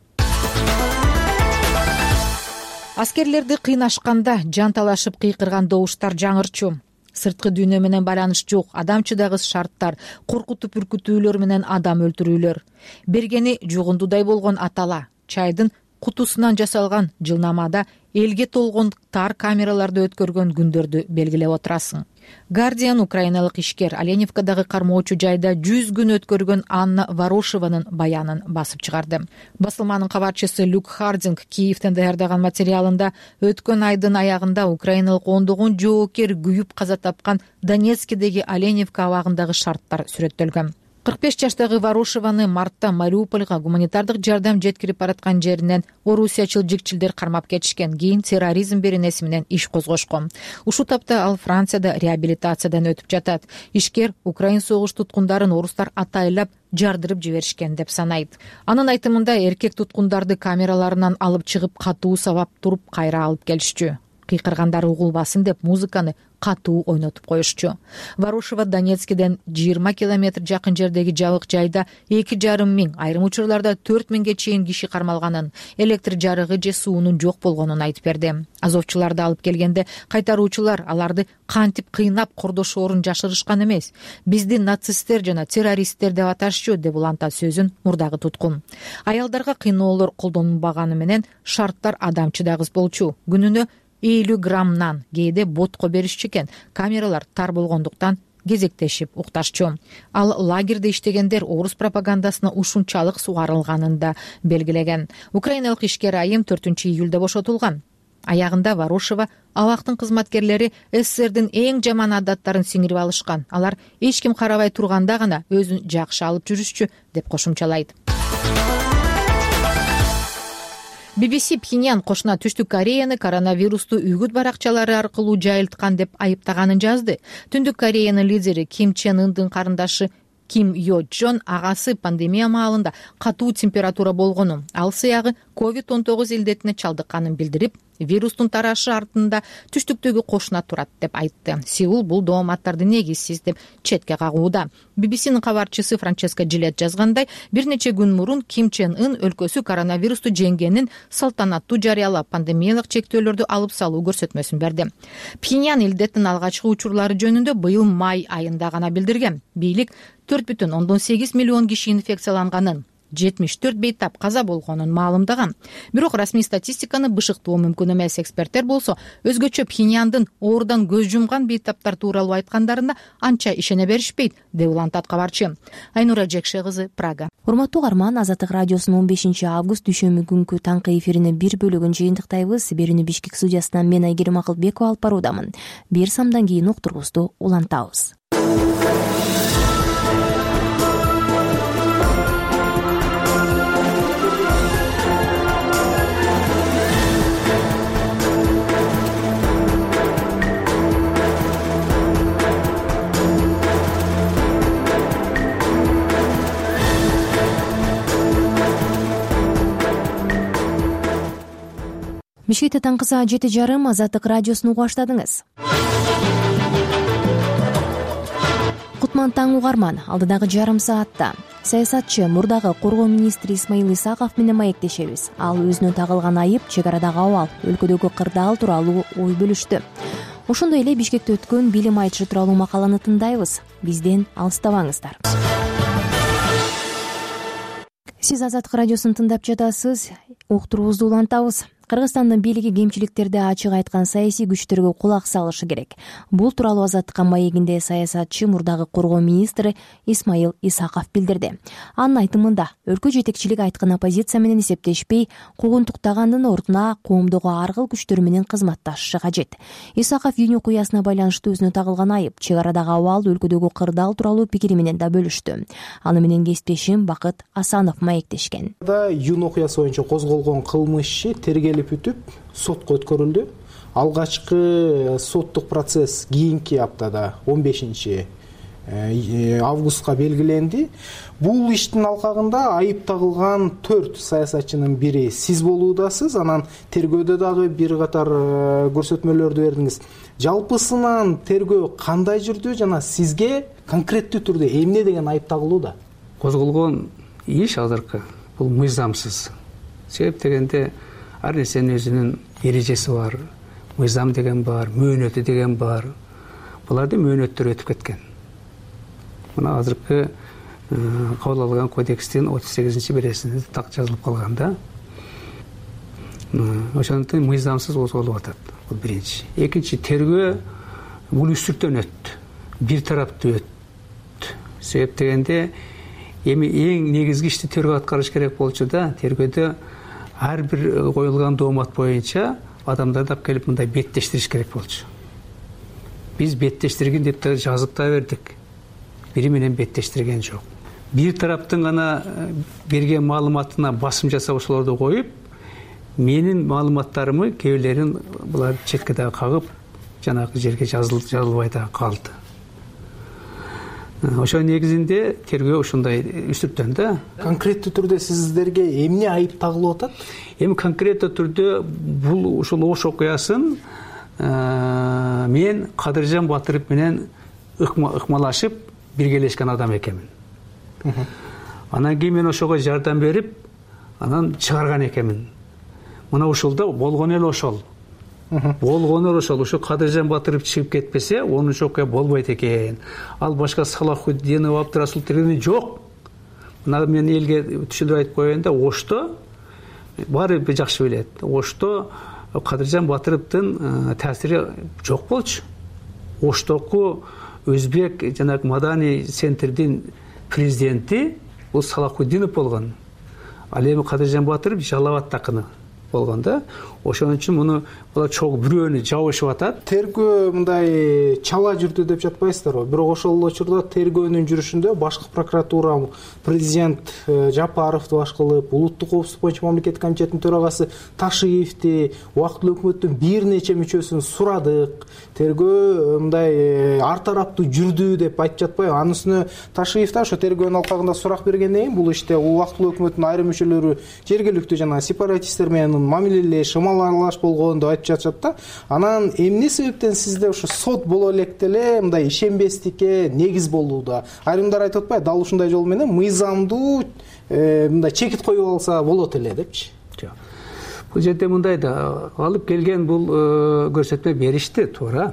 Аскерлерди кыйнашканда жанталашып кыйкырган добуштар жаңырчу. Сырткы дүйнө менен байланыш жок, адам чыдагыс шарттар, коркутуп үркүтүүлөр менен адам өлтүрүүлөр. Бергени жугундудай болгон атала, чайдын кутусунан жасалган жылнамада элге толгон тар камераларды өткөргөн күндөрдү белгилеп отурасың. Guardian украиналык ишкер Оленивкадагы кармоочу жайда 100 күн өткөргөн Анна Ворошеванын баянын басып чыгарды. Басылманын кабарчысы Люк Хардинг Киевден даярдаган материалында өткөн айдын аягында украиналык ондогон жоокер күйүп каза тапкан Донецкидеги Оленивка абагындагы шарттар сүрөттөлгөн. 45 жаштагы Ворошеваны мартта Мариупольга гуманитардык жардам жеткирип бараткан жеринен орусиячыл жикчилдер кармап кетишкен. Кийин терроризм беренеси менен иш козгошкон. Ушул тапта ал Францияда реабилитациядан өтүп жатат. Ишкер Украин согуш туткундарын орустар атайлап жардырып жиберишкен деп санайт. Анын айтымында эркек туткундарды камераларынан алып чыгып катуу сабап туруп кайра алып келишчү. Кыйкыргандар угулбасын деп музыканы катуу ойнотуп коюшчу. Ворошева Донецкиден 20 километр жакын жердеги жабык жайда 2,5 миң, айрым учурларда 4 миңге чейин киши кармалганын, электр жарыгы же суунун жок болгонун айтып берди. Азовчуларды алып келгенде кайтаруучулар аларды кантип кыйнап кордошоорун жашырышкан эмес. Бизди нацисттер жана террористтер деп аташчу, деп улантат сөзүн мурдагы туткун. Аялдарга кыйноолор колдонулбаганы менен шарттар адамчыдагыс болчу. Күнүнө 50 граммнан кээде ботко беришчү экен. Камералар тар болгондуктан кезектешип укташчу. Ал лагерде иштегендер орус пропагандасына ушунчалык сугарылганын да белгилеген. Украиналык ишкер айым 4-июлда бошотулган. Аягында Ворошева абактын кызматкерлери СССРдин эң жаман адаттарын сиңирип алышкан. Алар эч ким карабай турганда гана өзүн жакшы алып жүрүшчү, деп кошумчалайт. BBC Пхеньян кошуна Түштүк Кореяны коронавирусту үгүт баракчалары аркылуу жайылткан деп айыптаганын жазды. Түндүк Кореянын лидери Ким Чен Ындын карындашы Ким Йо Джон агасы пандемия маалында катуу температура болгонун, ал сыягы COVID-19 илдетине чалдыкканын билдирип, вирустун тарашы артында түштүктөгү кошуна турат деп айтты. Сеул бул дооматтарды негизсиз деп четке кагууда. BBCнин кабарчысы Франческа Джилет жазгандай, бир нече күн мурун Ким Чен Ын өлкөсү коронавирусту жеңгенин салтанаттуу жарыялап, пандемиялык чектөөлөрдү алып салуу көрсөтмөсүн берди. Пхеньян илдеттин алгачкы учурлары жөнүндө быйыл май айында гана билдирген. Бийлик 4,8 миллион киши инфекцияланганын, 74 бейтап каза болгонун маалымдаган. Бирок расмий статистиканы бышыктоо мүмкүн эмес. Эксперттер болсо өзгөчө Пхеньяндын оорудан көз жумган бейтаптар тууралуу айткандарына анча ишене беришпейт, деп улантат кабарчы. Айнура Жекше кызы, Прага. Урматтуу угарман, Азаттык радиосунун 15 август дүйшөмбү күнкү таңкы эфиринин бир бөлүгүн жыйынтыктайбыз. Берүүнү Бишкек студиясынан мен Айгерим Акылбекова алып баруудамын. Бир самдан кийин уктурубузду улантабыз. Бишкекте таңкы саат 7:30 Азаттык радиосун угуп баштадыңыз. Кутман таң угарман, алдыдагы жарым саатта саясатчы мурдагы коргоо министри Исмаил Исаков менен маектешебиз. Ал өзүнө тагылган айып, чек арадагы абал, өлкөдөгү кырдаал тууралуу ой бөлүштү. Ошондой эле Бишкекте өткөн билим айтышы тууралуу макаланы тыңдайбыз. Бизден алыстабаңыздар. Сиз Азаттык радиосун тыңдап жатасыз. Уктурубузду улантабыз. Кыргызстандын бийлиги кемчиликтерди ачык айткан саясий күчтөргө кулак салышы керек. Бул тууралуу Азаттыкка маегинде саясатчы мурдагы коргоо министри Исмаил Исаков билдирди. Анын айтымында өлкө жетекчилиги айткан оппозиция менен эсептешпей, куугунтуктагандын ордуна коомдогу ар кыл күчтөр менен кызматташышы кажет. Исаков июнь окуясына байланыштуу өзүнө тагылган айып, чек арадагы абал, өлкөдөгү кырдаал тууралуу пикири менен да бөлүштү. Аны менен кесиптешим Бакыт Асанов маектешкен. Июнь окуясы боюнча козголгон кылмыш иши өтүп сотко өткөрүлдү. Алгачкы соттук процесс кийинки аптада 15 августка белгиленди. Бул иштин алкагында айып тагылган 4 саясатчынын бири сиз болуудасыз. Анан тергөөдө дагы бир катар көрсөтмөлөрдү бердиңиз. Жалпысынан тергөө кандай жүрдү жана сизге конкреттүү түрдө эмне деген айып тагылууда? Козголгон иш азыркы бул мыйзамсыз. Себеп дегенде ар нерсенин өзүнүн эрежеси бар, мыйзам деген бар, мөөнөтү деген бар. Буларды мөөнөттөр өтүп кеткен. Мына азыркы кабыл алган кодекстин 38-бересинде так жазылып калганда, ошондуктан мыйзамсыз козголуп атат. Бул биринчи. Экинчи, тергөө бул үстүртөн өттү. Бир тараптуу өттү. Себеп дегенде эми эң негизги ишти тергөө аткарыш керек болчу да, тергөөдө ар бир коюлган доомат боюнча адамдарды алып келип мындай беттештириш керек болчу. Биз беттештирген деп да жазып да бердик. Бири менен беттештирген жок. Бир тараптын гана берген маалыматына басым жасап ошолорду коюп, менин маалыматтарымы кээ бирлерин булар четке дагы кагып, жанагы жерге жазылбай да калды. Ошо негизинде тергөө ушундай үстүртөн да. Конкреттүү түрдө сиздерге эмне айып тагылып атат? Эми конкреттүү түрдө бул ушул Ош окуясын мен Кадыржан Батыров менен ыкмалашып биргелешкен адам экенмин. Анан кийин мен ошого жардам берип, анан чыгарган экенмин. Мына ушулда болгон эле ошол. Ошо Кадыржан Батыров чыгып кетпесе, онунчу окуя болбойт экен. Ал башка Салахутдинов, Абдрасул тирени жок. Мына мен элге түшүндүрүп айтып коеюн да, Ошто баары бир жакшы билет. Ошто Кадыржан Батыровдун таасири жок болчу. Оштоку Өзбек жанагы Мадани центрдин президенти бул Салахутдинов болгон. Ал эми Кадыржан Батыров Жалал-Абад такыны болгон да. Ошон үчүн муну булар чогуу бирөөнү жабышып атат. Тергөө мындай чала жүрдү деп жатпайсыздарбы? Бирок ошол учурда тергөөнүн жүрүшүндө башкы прокуратура, президент Жапаровду баш кылып, улуттук коопсуздук боюнча мамлекеттик комитеттин төрагасы Ташиевди, убактылуу өкмөттүн бир нече мүчөсүн сурадык. Тергөө мындай ар тараптуу жүрдү деп айтып жатпайбы? Анын үстүнө Ташиев да ошо тергөөнүн алкагында сурак бергенден кийин бул иште убактылуу өкмөттүн айрым мүчөлөрү жергиликтүү жана сепаратисттер менен мамилелеш, аралаш болгон деп айтып жатышат да. Анан эмне себептен сизде ошо сот боло электе эле мындай ишенбестикке негиз болууда? Айрымдар айтып атпайбы, дал ушундай жол менен мыйзамдуу мындай чекит коюп алса болот эле депчи. Бул жерде мындай да, алып келген бул көрсөтмө беришти, туура.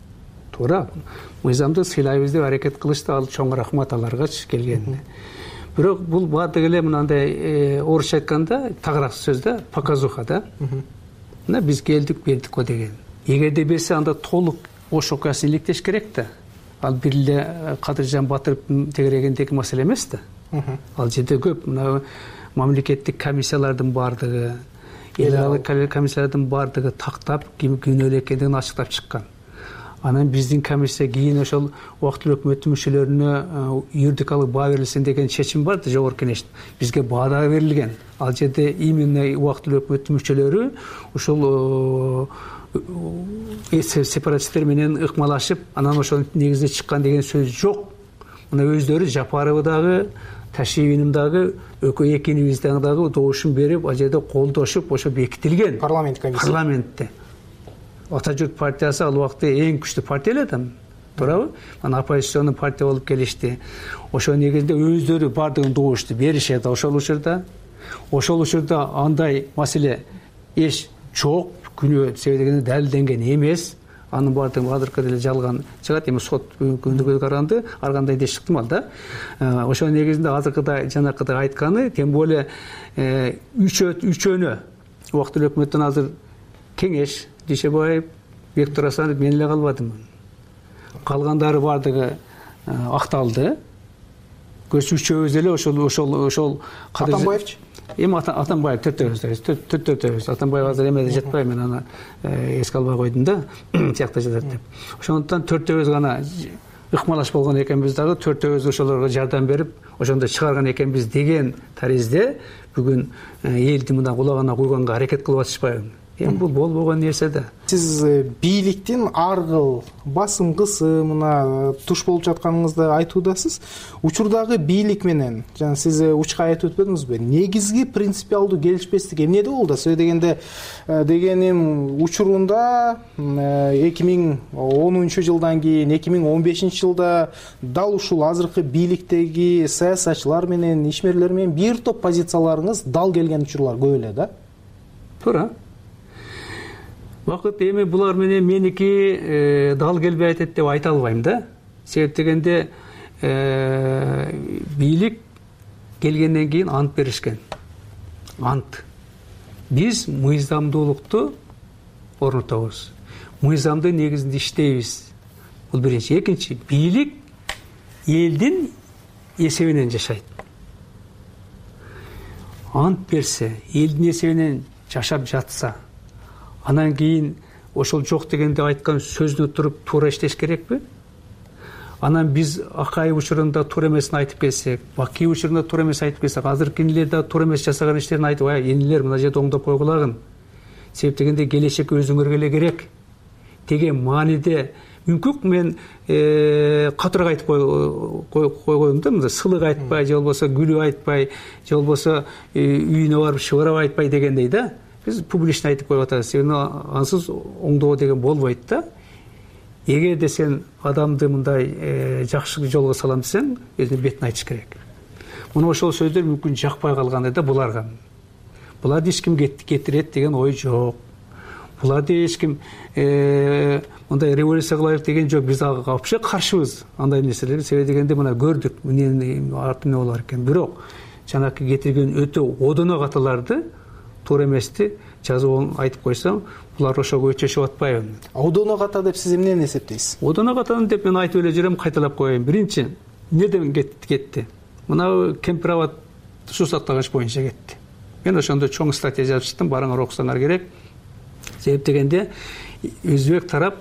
Мыйзамды сыйлайбыз деп аракет кылышты, ал чоң рахмат аларга келгенине. бирок бул баардыгы эле мынандай орусча айтканда тагыраак сөз да, показуха да. Мына биз келдик, бердик го деген. Эгерде берсе анда толук ош окуясын иликтеш керек да. Ал бир эле Кадыржан Батыровдун тегерегиндеги маселе эмес да. Ал жерде көп мына мамлекеттик комиссиялардын баардыгы, эл аралык комиссиялардын баардыгы тактап ким күнөөлүү экендигин ачыктап чыккан. Анан биздин комиссия кийин ошол убактылуу өкмөттүн мүчөлөрүнө юридикалык баа берилсин деген чечим бар да жогорку кеңештин. Бизге баа да берилген. Ал жерде именно убактылуу өкмөттүн мүчөлөрү ошол сепаратисттер менен ыкмалашып, анан ошонун негизинде чыккан деген сөз жок. Мына өздөрү Жапарова дагы, Ташиевинин дагы, экинибиз дагы добушун берип, ал жерде колдошуп, ошо бекитилген. Парламент комиссия. Парламентте. Ата журт партиясы ал убакта эң күчтүү партия эле да. Туурабы? Анан оппозиционный партия болуп келишти. Ошо негизинде өздөрү бардыгын добушту беришет ошол учурда. Ошол учурда андай маселе эч жок, күнөө себебинде далилденген эмес. Анын баардыгы азыркы деле жалган чыгат, эми сот күндүгү каранды, ар кандай деш ыктымал да. Ошол негизинде азыркыдай жанакыдай айтканы, тем более үчөөнө убактылуу өкмөттөн азыр кеңеш, Дүйшөбаев, Бектур Асанов, мен эле калбадым. Калгандары баардыгы акталды. Көз үчөөбүз эле ошол Атамбаевчы? Эми Атамбаев төртөөбүз. Атамбаев азыр эмеде жатпайм, мен аны эске албай койдум да, тиякта жатат деп. Ошондуктан төртөөбүз гана ыкмалаш болгон экенбиз дагы, төртөөбүз ошолорго жардам берип, ошондо чыгарган экенбиз деген таризде бүгүн элди мына кулагына куйганга аракет кылып атышпайбы? Эми бул болбогон нерсе да. Сиз бийликтин ар кыл басым кысымына туш болуп жатканыңызды айтуудасыз. Учурдагы бийлик менен, жана сиз учка айтып өтпөдүңүзбү? Негизги принципиалдуу келишпестик эмнеде болду? Сөйдөгөндө дегеним учурунда 2010 жылдан кийин 2015 жылда дал ушул азыркы бийликтеги саясатчылар менен, ишмерлер менен бир топ позицияларыңыз дал келген учурлар көп эле да. Туура. Вакыт эми булар менен меники дал келбей атат деп айта албайм да. Себеп дегенде бийлик келгенден кийин ант беришкен. Ант. Биз мыйзамдуулукту орнотобуз. Мыйзамдын негизинде иштейбиз. Бул биринчи. Экинчи, бийлик элдин эсебинен жашайт. Ант берсе, элдин эсебинен жашап жатса, анан кийин ошол жок дегенде айткан сөзүнө туруп туура иштеш керекпи? Анан биз Акаев учурунда туура эмесин айтып келсек, Бакиев учурунда туура эмес айтып келсек, азыркынылер да туура эмес жасаган иштерин айтып, энилер мына жерде оңдоп койгулагын. Себеп дегенде келечек өзүңөргө эле керек. Деген мааниде мүмкүн мен катырак айтып койгоюм да, мында сылык айтпай, же болбосо күлүп айтпай, же болбосо үйүнө барып шыбырап айтпай дегендей да. Биз публично айтып коюп атабыз. Себеби ансыз оңдоо деген болбойт да. Эгерде сен адамды мындай жакшы жолго салам десең, өзүнүн бетин айтыш керек. Мына ошол сөздөр мүмкүн жакпай калгандай да буларга. Буларды эч ким кетирет деген ой жок. Буларды эч ким мындай революция кылайык деген жок. Биз ага вообще каршыбыз андай нерселерге. Себеби дегенде мына көрдүк, эмне арты эмне болор экен. Бирок жанакы кетирген өтө одоно каталарды туура эмести жазып айтып койсом, булар ошого өчөшүп атпайбы? Одоно ката деп сиз эмнени эсептейсиз? Одоно катаны деп мен айтып эле жүрөм, кайталап коеюн. Биринчи, эмнеден кетти? Мына Кемпирабад суу сактагыч боюнча кетти. Мен ошондо чоң статья жазып чыктым, барыңар окусаңар керек. Себеп дегенде өзбек тарап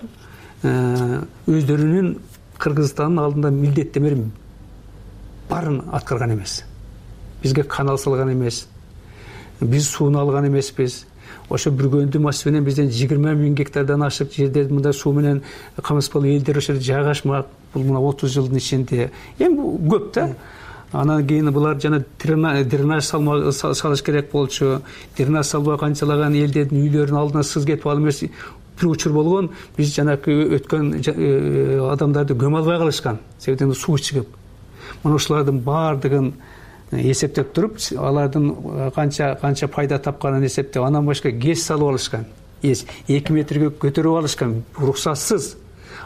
өздөрүнүн Кыргызстандын алдында милдеттемелерин баарын аткарган эмес. Бизге канал салган эмес. Биз сууну алган эмеспиз. Ошо бүргөндү массив менен бизден 20 000 гектардан ашык жерде мындай суу менен камыспал элдер ошо жайгашмак. Бул мына 30 жылдын ичинде эми көп да. Анан кийин булар жана дренаж салыш керек болчу. Дренаж салбай канчалаган элдердин үйлөрүнүн алдына сыз кетип алып эмес бир учур болгон. Биз жанакы өткөн адамдарды көмө албай калышкан. Себеби суу чыгып. Мына ушулардын баардыгын эсептеп туруп, алардын канча пайда тапканын эсептеп, анан башка ГЭС салып алышкан. 2 метрге көтөрүп алышкан, уруксатсыз.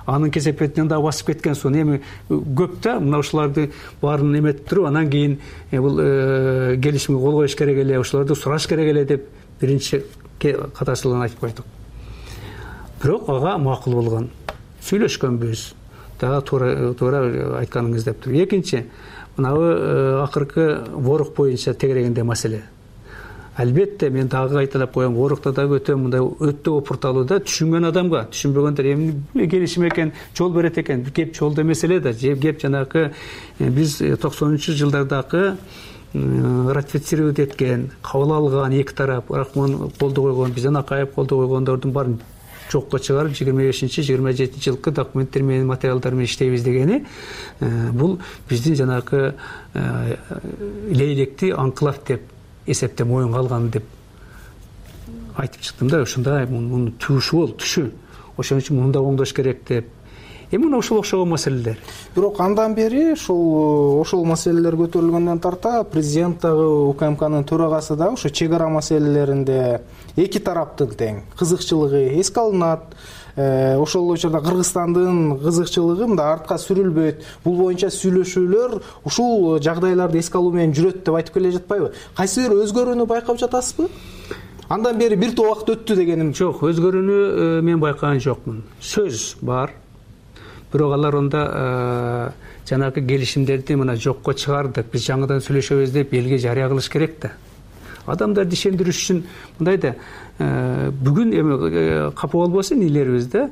анын кесепетинен дагы басып кеткен сон. Эми көп да мына ушуларды баарын эметип туруп, анан кийин бул келишимге кол коюш керек эле, ошолорду сураш керек эле деп биринчи катарчылыгын айтып койдук. Бирок ага макул болгон. Сүйлөшкөнбүз. Дагы туура айтканыңыз деп тур. Экинчи, мынабы акыркы ворок боюнча тегерегенде маселе. Албетте мен дагы кайталап коем, ворокто дагы өтө опурталуу да, түшүнгөн адамга, түшүнбөгөндөр эмне келишим экен, жол берет экен. Кеп жолдо эмес эле да, кеп жанагы биз 90-жылдардагы ратифицировать эткен, кабыл алган эки тарап, Рахмон колдо койгон, бизден Акаев колдо койгондордун баарын жокко чыгарып 25-27 жылкы документтер менен, материалдар менен иштейбиз дегени бул биздин жанагы лейлекти анклав деп эсепте моюнга алган деп айтып чыктым да. Ошондой мунун түшү бол, түшү. Ошон үчүн муну да оңдош керек деп. Мына ошол окшогон маселелер. Бирок андан бери ошол маселелер көтөрүлгөндөн тарта президент дагы УКМКнын төрагасы дагы ошо чек ара маселелеринде эки тараптын тең кызыкчылыгы эске алынат. Ошол учурда Кыргызстандын кызыкчылыгы мында артка сүрүлбөйт. Бул боюнча сүйлөшүүлөр ушул жагдайларды эске алуу менен жүрөт деп айтып келе жатпайбы? Кайсы бир өзгөрүүнү байкап жатасызбы? Андан бери бир топ убакыт өттү дегеним. Жок, өзгөрүүнү мен байкаган жокмун. Сөз бар. Бирок алар онда жанагы келишимдерди мына жокко чыгардык, биз жаңыдан сүйлөшөбүз деп элге жарыя кылыш керек да. Адамдарды ишендириш үчүн мындай да, бүгүн эми капа болбосун илерибиз да,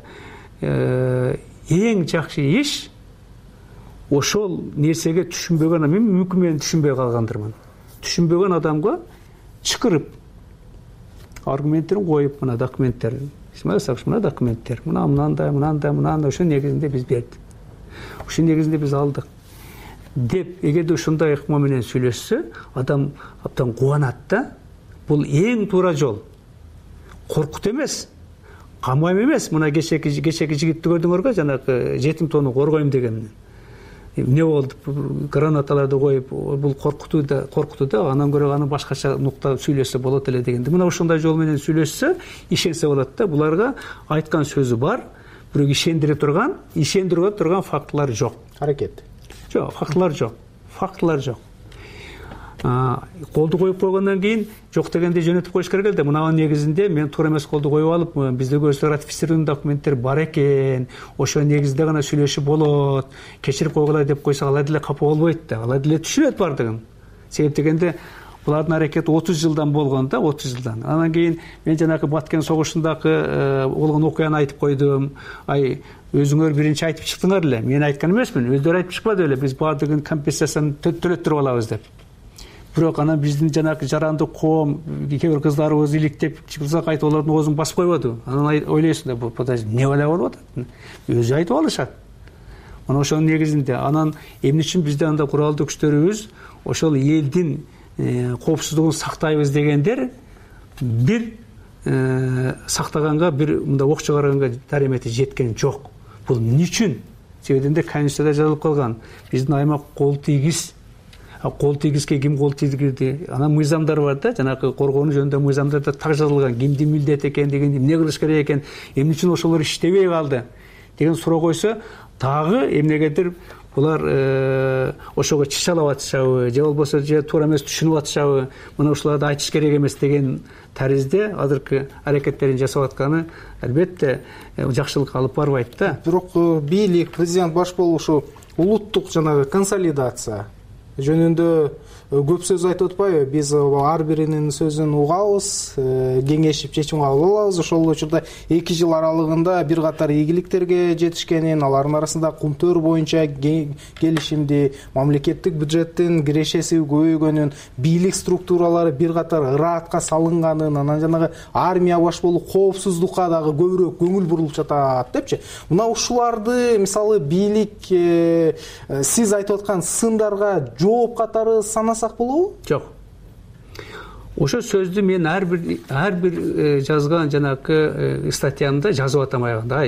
эң жакшы иш ошол нерсеге түшүнбөгөн, мен мүмкүн мен түшүнбөй калгандырмын. Түшүнбөгөн адамга чакырып аргументтерин коюп, мына документтер, мына документтер, мынандай, ошо негизинде биз бердик. Ошо негизинде биз алдык деп, эгерде ушундай ыкма менен сүйлөшсө, адам абдан кубанат да. Бул эң туура жол. Коркут эмес, камайм эмес. Мына кечеки жигитти көрдүңөргө, жанагы жетим тоону коргойм дегенин. Эмне болду? Гранаталарды коюп, бул коркутуу да, андан көрө аны башкача нукта сүйлөсө болот эле дегенди. Мына ошондой жол менен сүйлөшсө, ишенсе болот да. Буларга айткан сөзү бар, бирок ишендире турган фактылар жок. Аракет. Жок, фактылар жок. Колду коюп койгондон кийин жок дегенде жөнөтүп коюш керек эле. Мунун негизинде мен туура эмес колду коюп алып, бизде көзсө ратифицированный документтер бар экен, ошо негизинде гана сүйлөшүп болот, кечирип койгула деп койсок, алар деле капа болбойт да. Алар деле түшүнөт бардыгын. Себеп дегенде булардын аракети 30 жылдан болгон да, 30 жылдан. Анан кийин мен жанагы Баткен согушундагы болгон окуяны айтып койдум. Өзүңөр биринчи айтып чыктыңар эле. Мен айткан эмесмин, өздөрү айтып чыкпады эле. Биз баардыгын компенсацияны төлөттүрүп алабыз деп. Бирок анан биздин жанагы жарандык коом, кээ бир кыздарыбыз иликтеп чыксак айтып алардын оозун басып койбоду. Анан ойлойсуң да, бул эмне бала болуп атат? Өзү айтып алышат. Мына ошонун негизинде анан эмне үчүн бизде анда куралдуу күчтөрүбүз ошол элдин коопсуздугун сактайбыз дегендер бир сактаганга, бир мында ок чыгарганга даремети жеткен жок. Бул эмне үчүн? Себебинде Конституцияда жазылып калган. Биздин аймак кол тийгиз. Кол тийгизге ким кол тийгирди? Анан мыйзамдар бар да, жанагы коргонуу жөнүндө мыйзамдарда так жазылган, кимдин милдети экендигин, эмне кылыш керек экен, эмне үчүн ошолор иштебей калды деген суроо койсо, дагы эмнегедир булар ошого чычалап атышабы, же болбосо же туура эмес түшүнүп атышабы, мына ушуларды айтыш керек эмес деген таризде азыркы аракеттерин жасап атканы албетте жакшылыкка алып барбайт да. Бирок бийлик, президент баш болушу улуттук жанагы консолидация жөнүндө көп сөз айтып атпайбы? Биз ар биринин сөзүн угабыз, кеңешип чечим кабыл алабыз. Ошол учурда 2 жыл аралыгында бир катар ийгиликтерге жетишкенин, алардын арасында кумтөр боюнча келишимди, мамлекеттик бюджеттин кирешеси көбөйгөнүн, бийлик структуралары бир катар ыраатка салынганын, анан жанагы армия баш болуп коопсуздукка дагы көбүрөөк көңүл бурулуп жатат депчи. Мына ушуларды мисалы бийлик сиз айтып аткан сындарга жооп катары санасак болобу? Жок. Ошо сөздү мен ар бир жазган жанагы статьямда жазып атамайган да.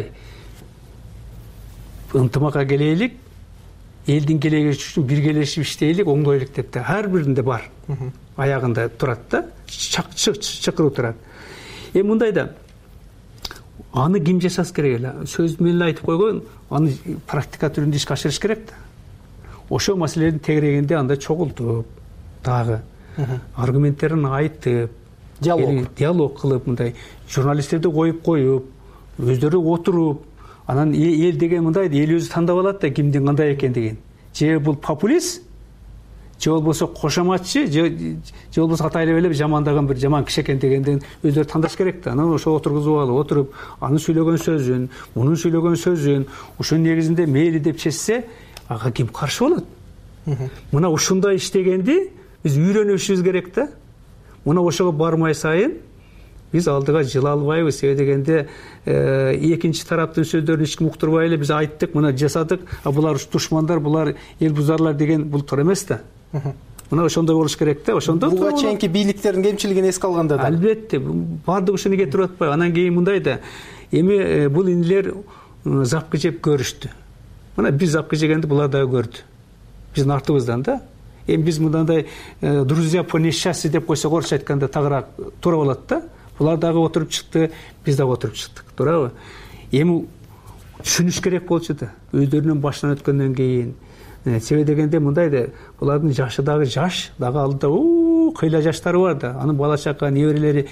Ынтымакка келелик, элдин келечеги үчүн биргелешип иштейлик, оңдойлук деп да ар биринде бар. Аягында турат да, чакыруу турат. Мындай да аны ким жашаш керек эле? Сөз менен айтып койгон, аны практика түрүндө ишке ашырыш керек да. Ошо маселелерди тегерегенде анда чогултуп, дагы аргументтерин айтып, диалог кылып, мындай журналисттерди коюп, өздөрү отуруп, анан эл деген мындай, эл өзү тандап алат да кимдин кандай экендигин. Же бул популист, же болбосо кошоматчы, же болбосо атайлап эле жамандаган бир жаман киши экен дегенден өздөрү тандаш керек да. Анан ошо отургузуп алып, отуруп, анын сүйлөгөн сөзүн, мунун сүйлөгөн сөзүн, ошонун негизинде мейли деп чечсе, ага ким каршы болот? Мына ушундай иштегенди биз үйрөнүшүбүз керек да. Мына ошого бармай сайын биз алдыга жыла албайбыз. Себеби дегенде экинчи тараптын сөздөрүн эч ким уктурбай эле биз айттык, мына жасадык, а булар душмандар, булар эл бузарлар деген бул туура эмес да. Мына ошондой болуш керек да. Ошондо буга чейинки бийликтердин кемчилигин эске алганда да. Албетте, баардыгы ушуну кетирип атпайбы. Анан кийин мындай да, эми бул инилер запкы жеп көрүштү. Мына биз запкы жегенди булар дагы көрдү. Биздин артыбыздан да. Эми биз мындай друзья по несчастью деп койсок, орусча айтканда тагыраак туура болот да. Булар дагы отуруп чыкты, биз дагы отуруп чыктык, туурабы? Эми түшүнүш керек болчу да, өздөрүнүн башынан өткөндөн кийин. Себеби дегенде мындай да, булардын жашы дагы жаш, дагы алдыда кыйла жаштары бар да. Анын бала чака, неберелери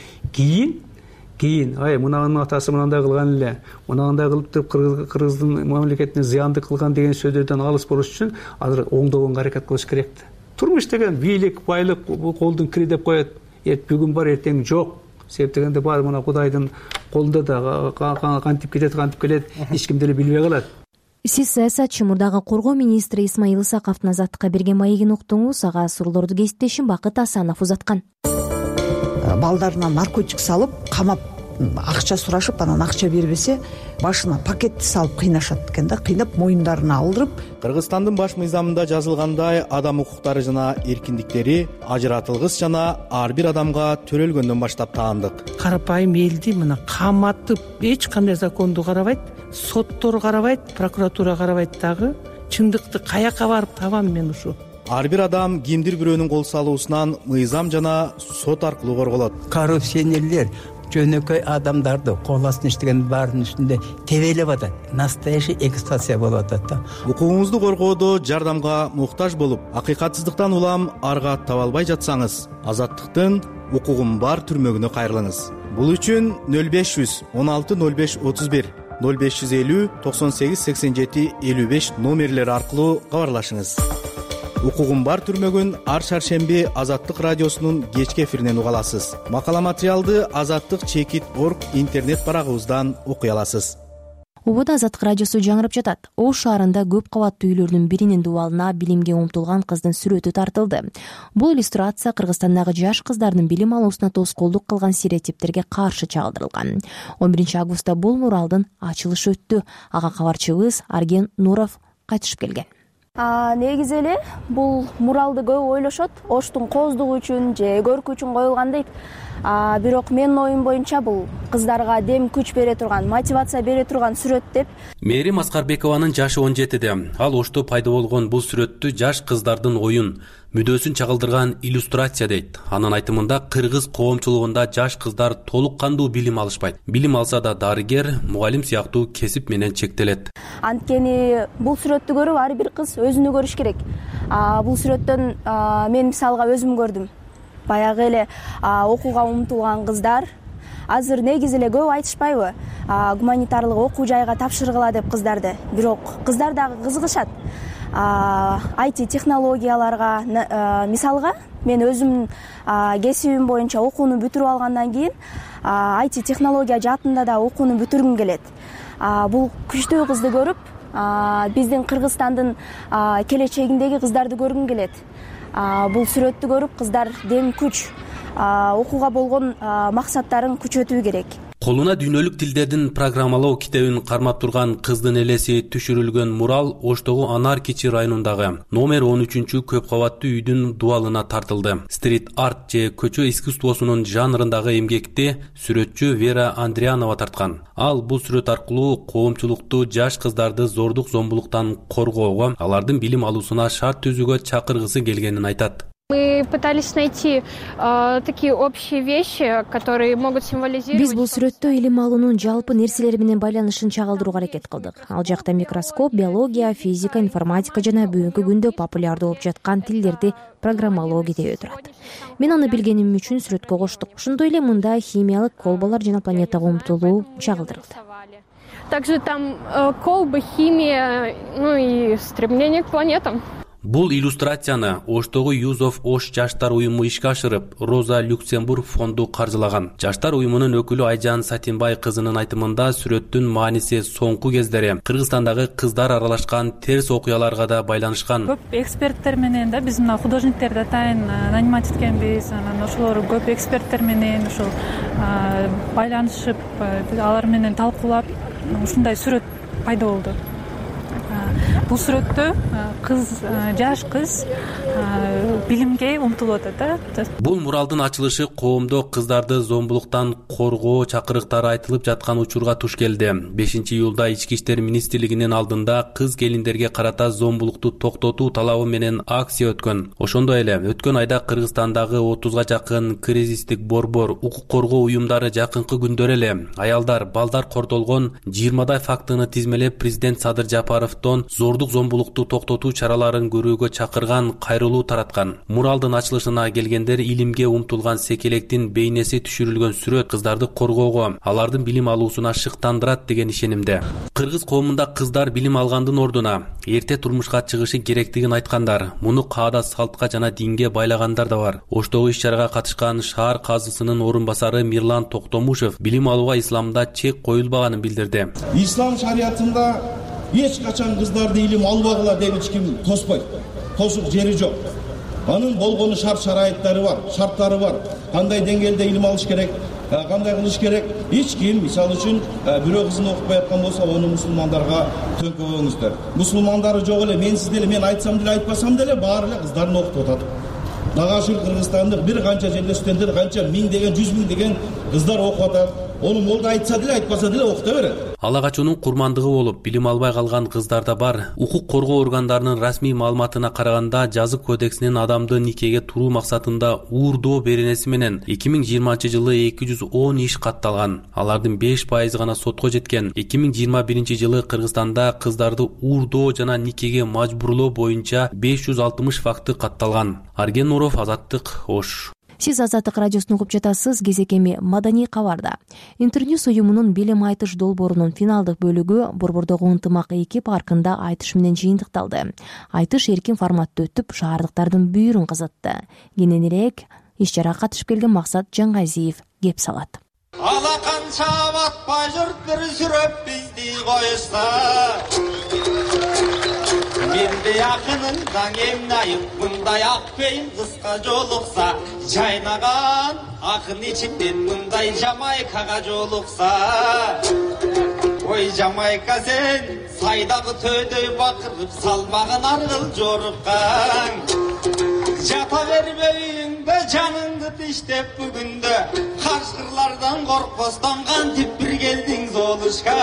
кийин, ай, мунанын атасы мынандай кылган эле, мынандай кылып туруп кыргыздын мамлекетине зыянды кылган деген сөздөрдөн алыс болуш үчүн азыр оңдогонго аракет кылыш керек да. Турмуш деген бийлик, байлык колдун кири деп коет. Бүгүн бар, эртең жок. Себеп дегенде баары мына Кудайдын колунда да, кантип кетет, кантип келет, эч ким деле билбей калат. Сиз саясатчы, мурдагы коргоо министри Исмаил Исаковдун Азаттыкка берген маегин уктуңуз. Ага суроолорду кесиптешим Бакыт Асанов узаткан. Балдарына наркотик салып, камап, акча сурашып, анан акча бербесе, башына пакетти салып кыйнашат экен да, кыйнап моюндарына алдырып. Кыргызстандын баш мыйзамында жазылгандай, адам укуктары жана эркиндиктери ажыратылгыс жана ар бир адамга төрөлгөндөн баштап таандык. Карапайым элди мына каматып, эч кандай законду карабайт, соттор карабайт, прокуратура карабайт дагы. Чындыкты каяка барып табам мен ушу? Ар бир адам кимдир бирөөнүн кол салуусунан мыйзам жана сот аркылуу корголот. Коррупционерлер жөнөкөй адамдарды кол астына иштеген баардын үстүндө тебелеп атат. Настоящий эксплуатация болуп атат да. Укугуңузду коргоодо жардамга муктаж болуп, акыйкатсыздыктан улам арга таба албай жатсаңыз, Азаттыктын укугум бар түрмөгүнө кайрылыңыз. Бул үчүн 0500 16 05 31 0550 98 87 55 номерлери аркылуу кабарлашыңыз. Укугум бар түрмөгүн ар шаршемби Азаттык радиосунун кечки эфиринен уга аласыз. Макала материалды azattik.org интернет барагыбыздан окуй аласыз. Убада Азаттык радиосу жаңырып жатат. Ош шаарында көп кабаттуу үйлөрдүн биринин дубалына билимге умтулган кыздын сүрөтү тартылды. Бул иллюстрация Кыргызстандагы жаш кыздардын билим алуусуна тоскоолдук кылган стереотиптерге каршы чагылдырылган. 11 августта бул муралдын ачылышы өттү. Ага кабарчыбыз Арген Нуров кайтышып келген. Негизи эле бул муралды көп ойлошот, Оштун кооздугу үчүн же көркү үчүн коюлган дейт. Бирок менин оюм боюнча бул кыздарга дем күч бере турган, мотивация бере турган сүрөт деп. Мээрим Аскарбекованын жашы 17-де. Ал Ошто пайда болгон бул сүрөттү жаш кыздардын оюн, мүдөөсүн чагылдырган иллюстрация дейт. Анын айтымында кыргыз коомчулугунда жаш кыздар толук кандуу билим алышпайт. Билим алса да дарыгер, мугалим сыяктуу кесип менен чектелет. Анткени бул сүрөттү көрүп ар бир кыз өзүнү көрүш керек. Бул сүрөттөн мен мисалга өзүм көрдүм. Баягы эле окууга умтулган кыздар азыр негизи эле көп айтышпайбы? Гуманитарлык окуу жайга тапшыргыла деп кыздарды. Бирок кыздар дагы кызыгышат. IT технологияларга, мисалга мен өзүмдүн кесибим боюнча окууну бүтүрүп алгандан кийин IT технология жаатында да окууну бүтүргүм келет. Бул күчтүү кызды көрүп, биздин Кыргызстандын келечегиндеги кыздарды көргүм келет. Бул сүрөттү көрүп кыздар дем күч, окууга болгон максаттарын күчөтүү керек. Колуна дүйнөлүк тилдердин программалоо китебин кармап турган кыздын элеси түшүрүлгөн мурал Оштогу Анар Кичи районундагы номер 13 көп кабаттуу үйдүн дубалына тартылды. Стрит арт же көчө искусствосунун жанрындагы эмгекти сүрөтчү Вера Андрианова тарткан. Ал бул сүрөт аркылуу коомчулукту жаш кыздарды зордук зомбулуктан коргоого, алардын билим алуусуна шарт түзүүгө чакыргысы келгенин айтат. Мы пытались найти такие общие вещи, которые могут символизировать. Биз бул сүрөттө илим алуунун жалпы нерселер менен байланышын чагылдырууга аракет кылдык. Ал жакта микроскоп, биология, физика, информатика жана бүгүнкү күндө популярдуу болуп жаткан тилдерди программалоо кетеби турат. Мен аны билгеним үчүн сүрөткө коштук. Ошондой эле мында химиялык колбалар жана планетага умтулуу чагылдырылды. Также там колбы, химия, и стремление к планетам. Бул иллюстрацияны Оштогу Youth of Osh жаштар уюму ишке ашырып, Роза Люксембург фонду каржылаган. Жаштар уюмунун өкүлү Айжан Сатинбай кызынын айтымында сүрөттүн мааниси соңку кездери Кыргызстандагы кыздар аралашкан терс окуяларга да байланышкан. Көп эксперттер менен да биз мына художниктерди атайын нанимать эткенбиз. Анан ошолор көп эксперттер менен ушул байланышып, алар менен талкуулап ушундай сүрөт пайда болду. Бул сүрөттө жаш кыз билимге умтулуп атат да. Бул муралдын ачылышы коомдо кыздарды зомбулуктан коргоо чакырыктары айтылып жаткан учурга туш келди. 5-июлда Ички иштер министрлигинин алдында кыз келиндерге карата зомбулукту токтотуу талабы менен акция өткөн. Ошондой эле өткөн айда Кыргызстандагы 30га жакын кризистик борбор, укук коргоо уюмдары жакынкы күндөр эле аялдар, балдар кордолгон 20дай фактыны тизмелеп президент Садыр Жапаровдон зордук зомбулукту токтотуу чараларын көрүүгө чакырган кайрылуу тараткан. Муралдын ачылышына келгендер илимге умтулган секелектин бейнеси түшүрүлгөн сүрөт кыздарды коргоого, алардын билим алуусуна шыктандырат деген ишенимде. Кыргыз коомунда кыздар билим алгандын ордуна эрте турмушка чыгышы керектигин айткандар, муну каада салтка жана динге байлагандар да бар. Оштогу иш-чарага катышкан шаар казысынын орун басары Мирлан Токтомушев билим алууга исламда чек коюлбаганын билдирди. Ислам шариятында эч качан кыздарды илим албагыла деп эч ким тоспойт. Тосук жери жок. Анын болгону шарт-шарайыттары бар, шарттары бар. Кандай деңгээлде илим алыш керек, кандай кылыш керек? Эч ким, мисалы үчүн, бирөө кызын окупай аткан болсо, аны мусулмандарга төңкөбөңүздөр. Мусулмандары жок эле, мен сизде эле, мен айтсам деле, айтпасам деле, баары эле кыздарын окутуп атат. Дагы ушул Кыргызстандык бир канча жерде студенттер, канча миң деген, 100 миң деген кыздар окуп атат. Onu molda айтса деле, айтпаса деле окута берет. Ала качуунун курмандыгы болуп, билим албай калган кыздар да бар. Укук коргоо органдарынын расмий маалыматына караганда, жазык кодексинин адамды никеге туруу максатында уурдоо беренеси менен 2020-жылы 210 иш катталган. Алардын 5% гана сотко жеткен. 2021-жылы Кыргызстанда кыздарды уурдоо жана никеге мажбурлоо боюнча 560 факты катталган. Арген Нуров, Азаттык, Ош. Сиз Азаттык радиосун угуп жатасыз. Кезекеми маданий кабарда. Интерньюс уюмунун билим айтыш долбоорунун финалдык бөлүгү Борбордогу ынтымак 2 паркында айтыш менен жыйынтыкталды. Айтыш эркин форматта өтүп, шаардыктардын бүйүрүн казатты. Кененирээк иш-чарага катышып келген Максат Жаңгазиев кеп салат. Ала канча батпай жұрт бір сүрөп бизди койса, менде акыныңдан эмнайым мындай акпейим кыска жолукса, жайнаган акын ичимден мындай Жамайкага жолукса. Ой Жамайка сен сайдагы төдөй бакырып салмагын аргыл жоруккан. Жата бербейиңде жаныңды тиштеп бүгүндө, кашкырлардан коркпостон кантип бир келдиң Золушка.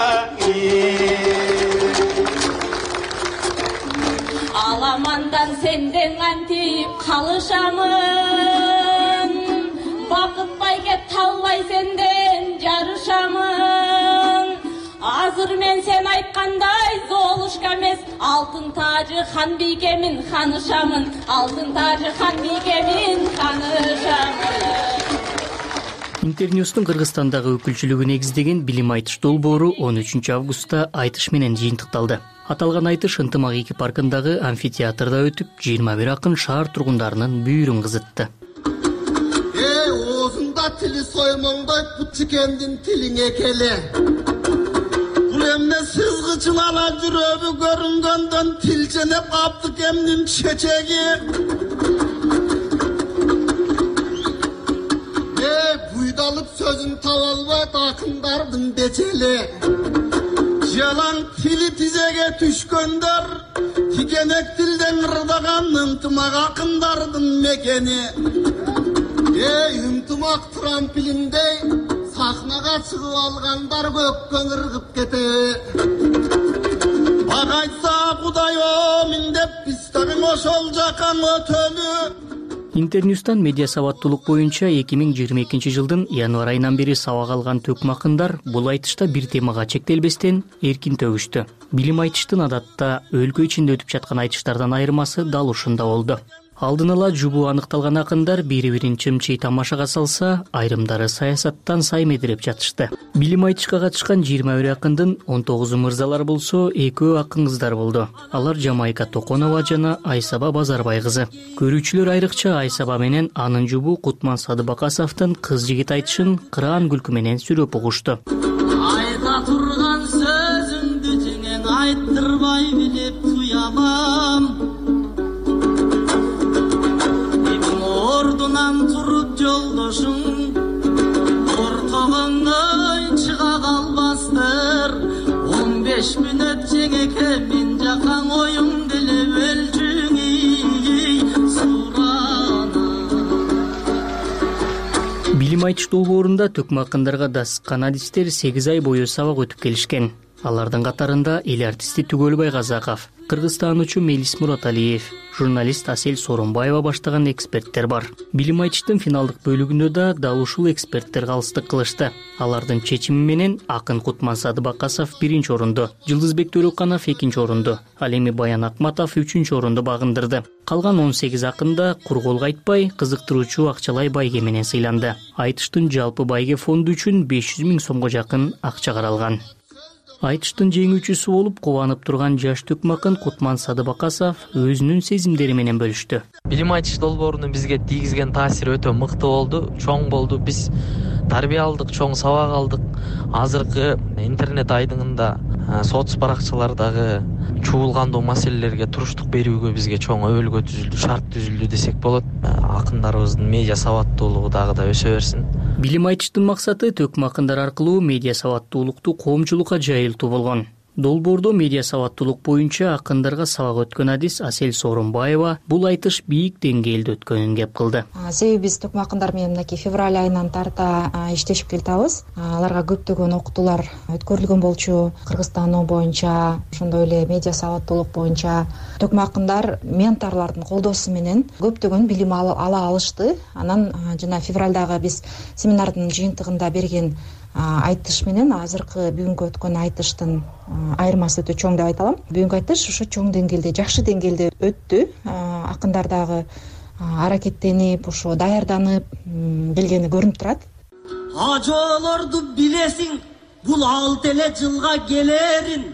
Аламандан сенден кантип калышамын, бакытбай кеп талбай сенден жарышамын. Азыр мен сен айткандай Золушка эмес, алтын тажы хан бийкемин ханышамын, алтын тажы хан бийкемин ханышамын. Интерньюстун Кыргызстандагы өкүлчүлүгү негиздеген билим айтыш долбоору 13 августта айтыш менен жыйынтыкталды. Аталган айтыш Ынтымак 2 паркындагы амфитеатрда өтүп, 21 акын шаар тургундарынын бүйүрүн кызытты. Оозунда тили соймоңдойт бутчикендин тилиңе келе. Бул эмне сызгычыл ала жүрөбү көрүнгөндөн тилченеп каптык эмнин чечеги. Буйдалып сөзүн таба албайт акындардын бечели. Жалаң тили тизеге түшкөндөр, тигенек тилден ырдаган ынтымак акындардын мекени. Ынтымак трамплиндей сахнага чыгып алгандар көккөн ыргып кетеби. Агайтса Кудай о миң деп, биз дагы ошол жакка өтөлү. Интерньюстан медиа сабаттуулук боюнча 2022 жылдын январь айынан бери сабак алган төкмө акындар бул айтышта бир темага чектелбестен эркин төгүштү. Билим айтыштын адатта өлкө ичинде өтүп жаткан айтыштардан айырмасы дал ушунда болду. Алдын ала жубу аныкталган акындар бири-бирин чымчый тамашага салса, айрымдары саясаттан саймедирип жатышты. Билим айтышка катышкан 21 акындын 19 мырзалар болсо, 2 акын кыздар болду. Алар Жамайка Токонова жана Айсаба Базарбай кызы. Көрүүчүлөр айрыкча Айсаба менен анын жубу Кутман Садыбакасовдун кыз жигит айтышын кыраан күлкү менен сүрөп угушту. Айта турган сөзүңдү теңең айттырбай билип туябам. Ордунан туруп жолдошуң кортогондой чыга калбастыр. 15 мүнөт жеңеке мен жакаң оюң деле өлчүңүй сурана. Билим айтыш долбоорунда төкмө акындарга дасыккан адистер 8 ай бою сабак өтүп келишкен. Алардын катарында эл артисти Түгөлбай Казаков, кыргызстануучу Мелис Мураталиев, журналист Асель Сооронбаева баштаган эксперттер бар. Билим айтыштын финалдык бөлүгүндө да дал ушул эксперттер калыстык кылышты. Алардын чечими менен акын Кутман Садыбакасов 1-чи орунду, Жылдызбек Төрөканов 2-чи орунду, ал эми Баян Акматов 3-чү орунду багындырды. Калган 18 акын да кур кол кайтпай, кызыктыруучу акчалай байге менен сыйланды. Айтыштын жалпы байге фонду үчүн 500 000 сомго жакын акча каралган. Айтыштын жеңүүчүсү болуп кубанып турган жаш төкмө акын Кутман Садыбакасов өзүнүн сезимдери менен бөлүштү. Билим айтыш долбоорунун бизге тийгизген таасири өтө мыкты болду, чоң болду. Биз тарбия алдык, чоң сабак алдык. Азыркы интернет айдыңында соц баракчалардагы чуулгандуу маселелерге туруштук берүүгө бизге чоң өбөлгө түзүлдү, шарт түзүлдү десек болот. Акындарыбыздын медиа сабаттуулугу дагы да өсө берсин. Билим айтыштын максаты төкмө акындар аркылуу медиа сабаттуулукту коомчулукка жайылтуу болгон. Долбоордо медиа сабаттуулук боюнча акындарга сабак өткөн адис Асель Сооронбаева бул айтыш бийик деңгээлде өткөнүн кеп кылды. Себеби биз төкмө акындар менен мынакей февраль айынан тарта иштешип келатабыз. Аларга көптөгөн окутуулар өткөрүлгөн болчу. Кыргызстан боюнча, ошондой эле медиа сабаттуулук боюнча төкмө акындар менторлордун колдоосу менен көптөгөн билим ала алышты. Анан жана февралдагы биз семинардын жыйынтыгында берген айтыш менен азыркы бүгүнкү өткөн айтыштын айырмасы өтө чоң деп айта алам. Бүгүнкү айтыш ошо чоң деңгээлде, жакшы деңгээлде өттү. Акындар дагы аракеттенип, ошо даярданып келгени көрүнүп турат. Ажоолорду билесиң, бул алт эле жылга келерин.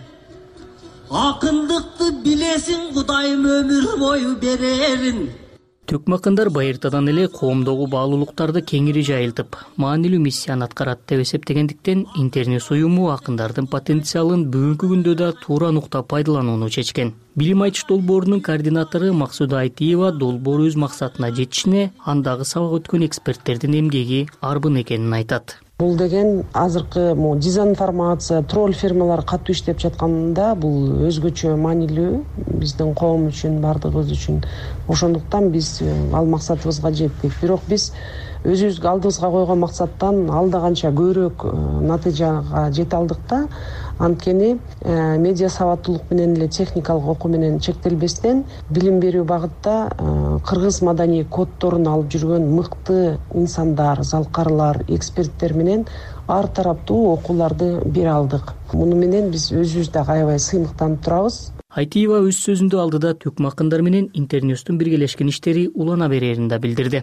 Акындыкты билесиң, Кудайым өмүр бою берерин. Төкмө акындар байыртадан эле коомдогу баалуулуктарды кеңири жайылтып, маанилүү миссияны аткарат деп эсептегендиктен Интерньюс уюму акындардын потенциалын бүгүнкү күндө да туура нуктап пайдаланууну чечкен. Билим айтыш долбоорунун координатору Максуда Айтиева долбоор өз максатына жетишине андагы сабак өткөн эксперттердин эмгеги арбын экенин айтат. Бул деген азыркы дезинформация, тролль фирмалар катуу иштеп жатканда бул өзгөчө маанилүү биздин коом үчүн, бардыгыбыз үчүн. Ошондуктан биз ал максатыбызга жеттик. Бирок биз өзүбүзгө алдыбызга койгон максаттан алда канча көбүрөөк натыйжага жете алдык да. Анткени медиа сабаттуулук менен эле техникалык окуу менен чектелбестен билим берүү багытта кыргыз маданий коддорун алып жүргөн мыкты инсандар, залкарлар, эксперттер менен ар тараптуу окууларды бере алдык. Муну менен биз өзүбүз дагы аябай сыймыктанып турабыз. Айтиева өз сөзүндө алдыда төкмө акындар менен Интерньюстун биргелешкен иштери улана берерин да билдирди.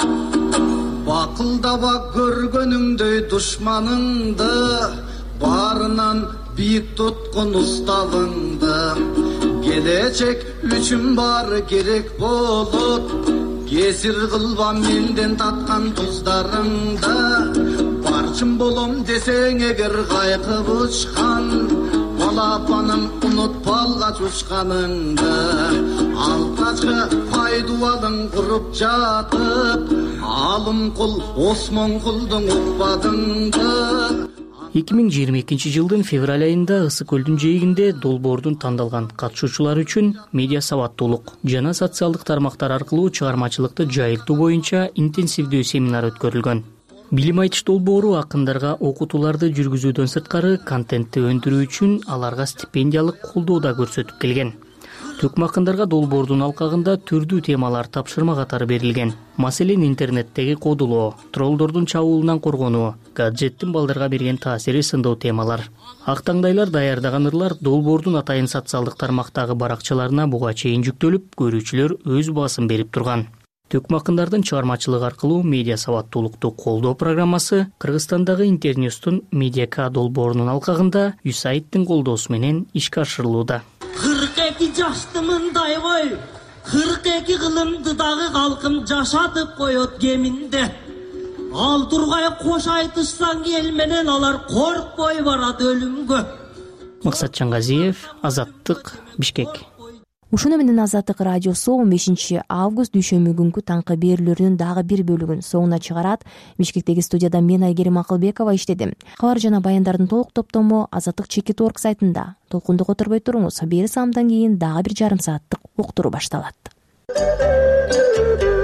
Бакылдаба көргөнүңдөй душманыңды, барынан бийик туткун уставыңды. Келечек үчүн баары керек болот, кесир кылба менден таткан туздарыңды. Барчын болом десең эгер кайкып учкан, балапаным унутпа алгач учканыңды. Алкачкы пайдубалың куруп жатып, алым кул Осмон кулдун укпадыңды. 2022 жылдын февраль айында Ысык көлдүн жээгинде долбоордун тандалган катышуучулары үчүн медиа сабаттуулук жана социалдык тармактар аркылуу чыгармачылыкты жайылтуу боюнча интенсивдүү семинар өткөрүлгөн. Билим айтыш долбоору акындарга окутууларды жүргүзүүдөн сырткары контентти өндүрүү үчүн аларга стипендиялык колдоо да көрсөтүп келген. Төкмө акындарга долбоордун алкагында түрдүү темалар тапшырма катары берилген. Маселен, интернеттеги кодулоо, троллдордун чабуулунан коргонуу, гаджеттин балдарга берген таасири сындуу темалар. Ак таңдайлар даярдаган ырлар долбоордун атайын социалдык тармактагы баракчаларына буга чейин жүктөлүп, көрүүчүлөр өз баасын берип турган. Төкмө акындардын чыгармачылыгы аркылуу медиа сабаттуулукту колдоо программасы Кыргызстандагы Интерньюстун Медиака долбоорунун алкагында USAIDтин колдоосу менен ишке ашырылууда. 42 жаштымындай бой, 42 кылымды дагы калкым жашатып коет кеминде. Ал тургай кош айтышсаң эл менен алар коркпой барат өлүмгө. Максат Чангазиев, Азаттык, Бишкек. Ушуну менен Азаттык радиосу 15 август дүйшөмбү күнкү таңкы берүүлөрүнүн дагы бир бөлүгүн соңуна чыгарат. Бишкектеги студияда мен Айгерим Акылбекова иштедим. Кабар жана баяндардын толук топтому Азаттык.org сайтында. Толкунду которбой туруңуз. Бери саамдан кийин дагы бир жарым сааттык уктуруу башталат.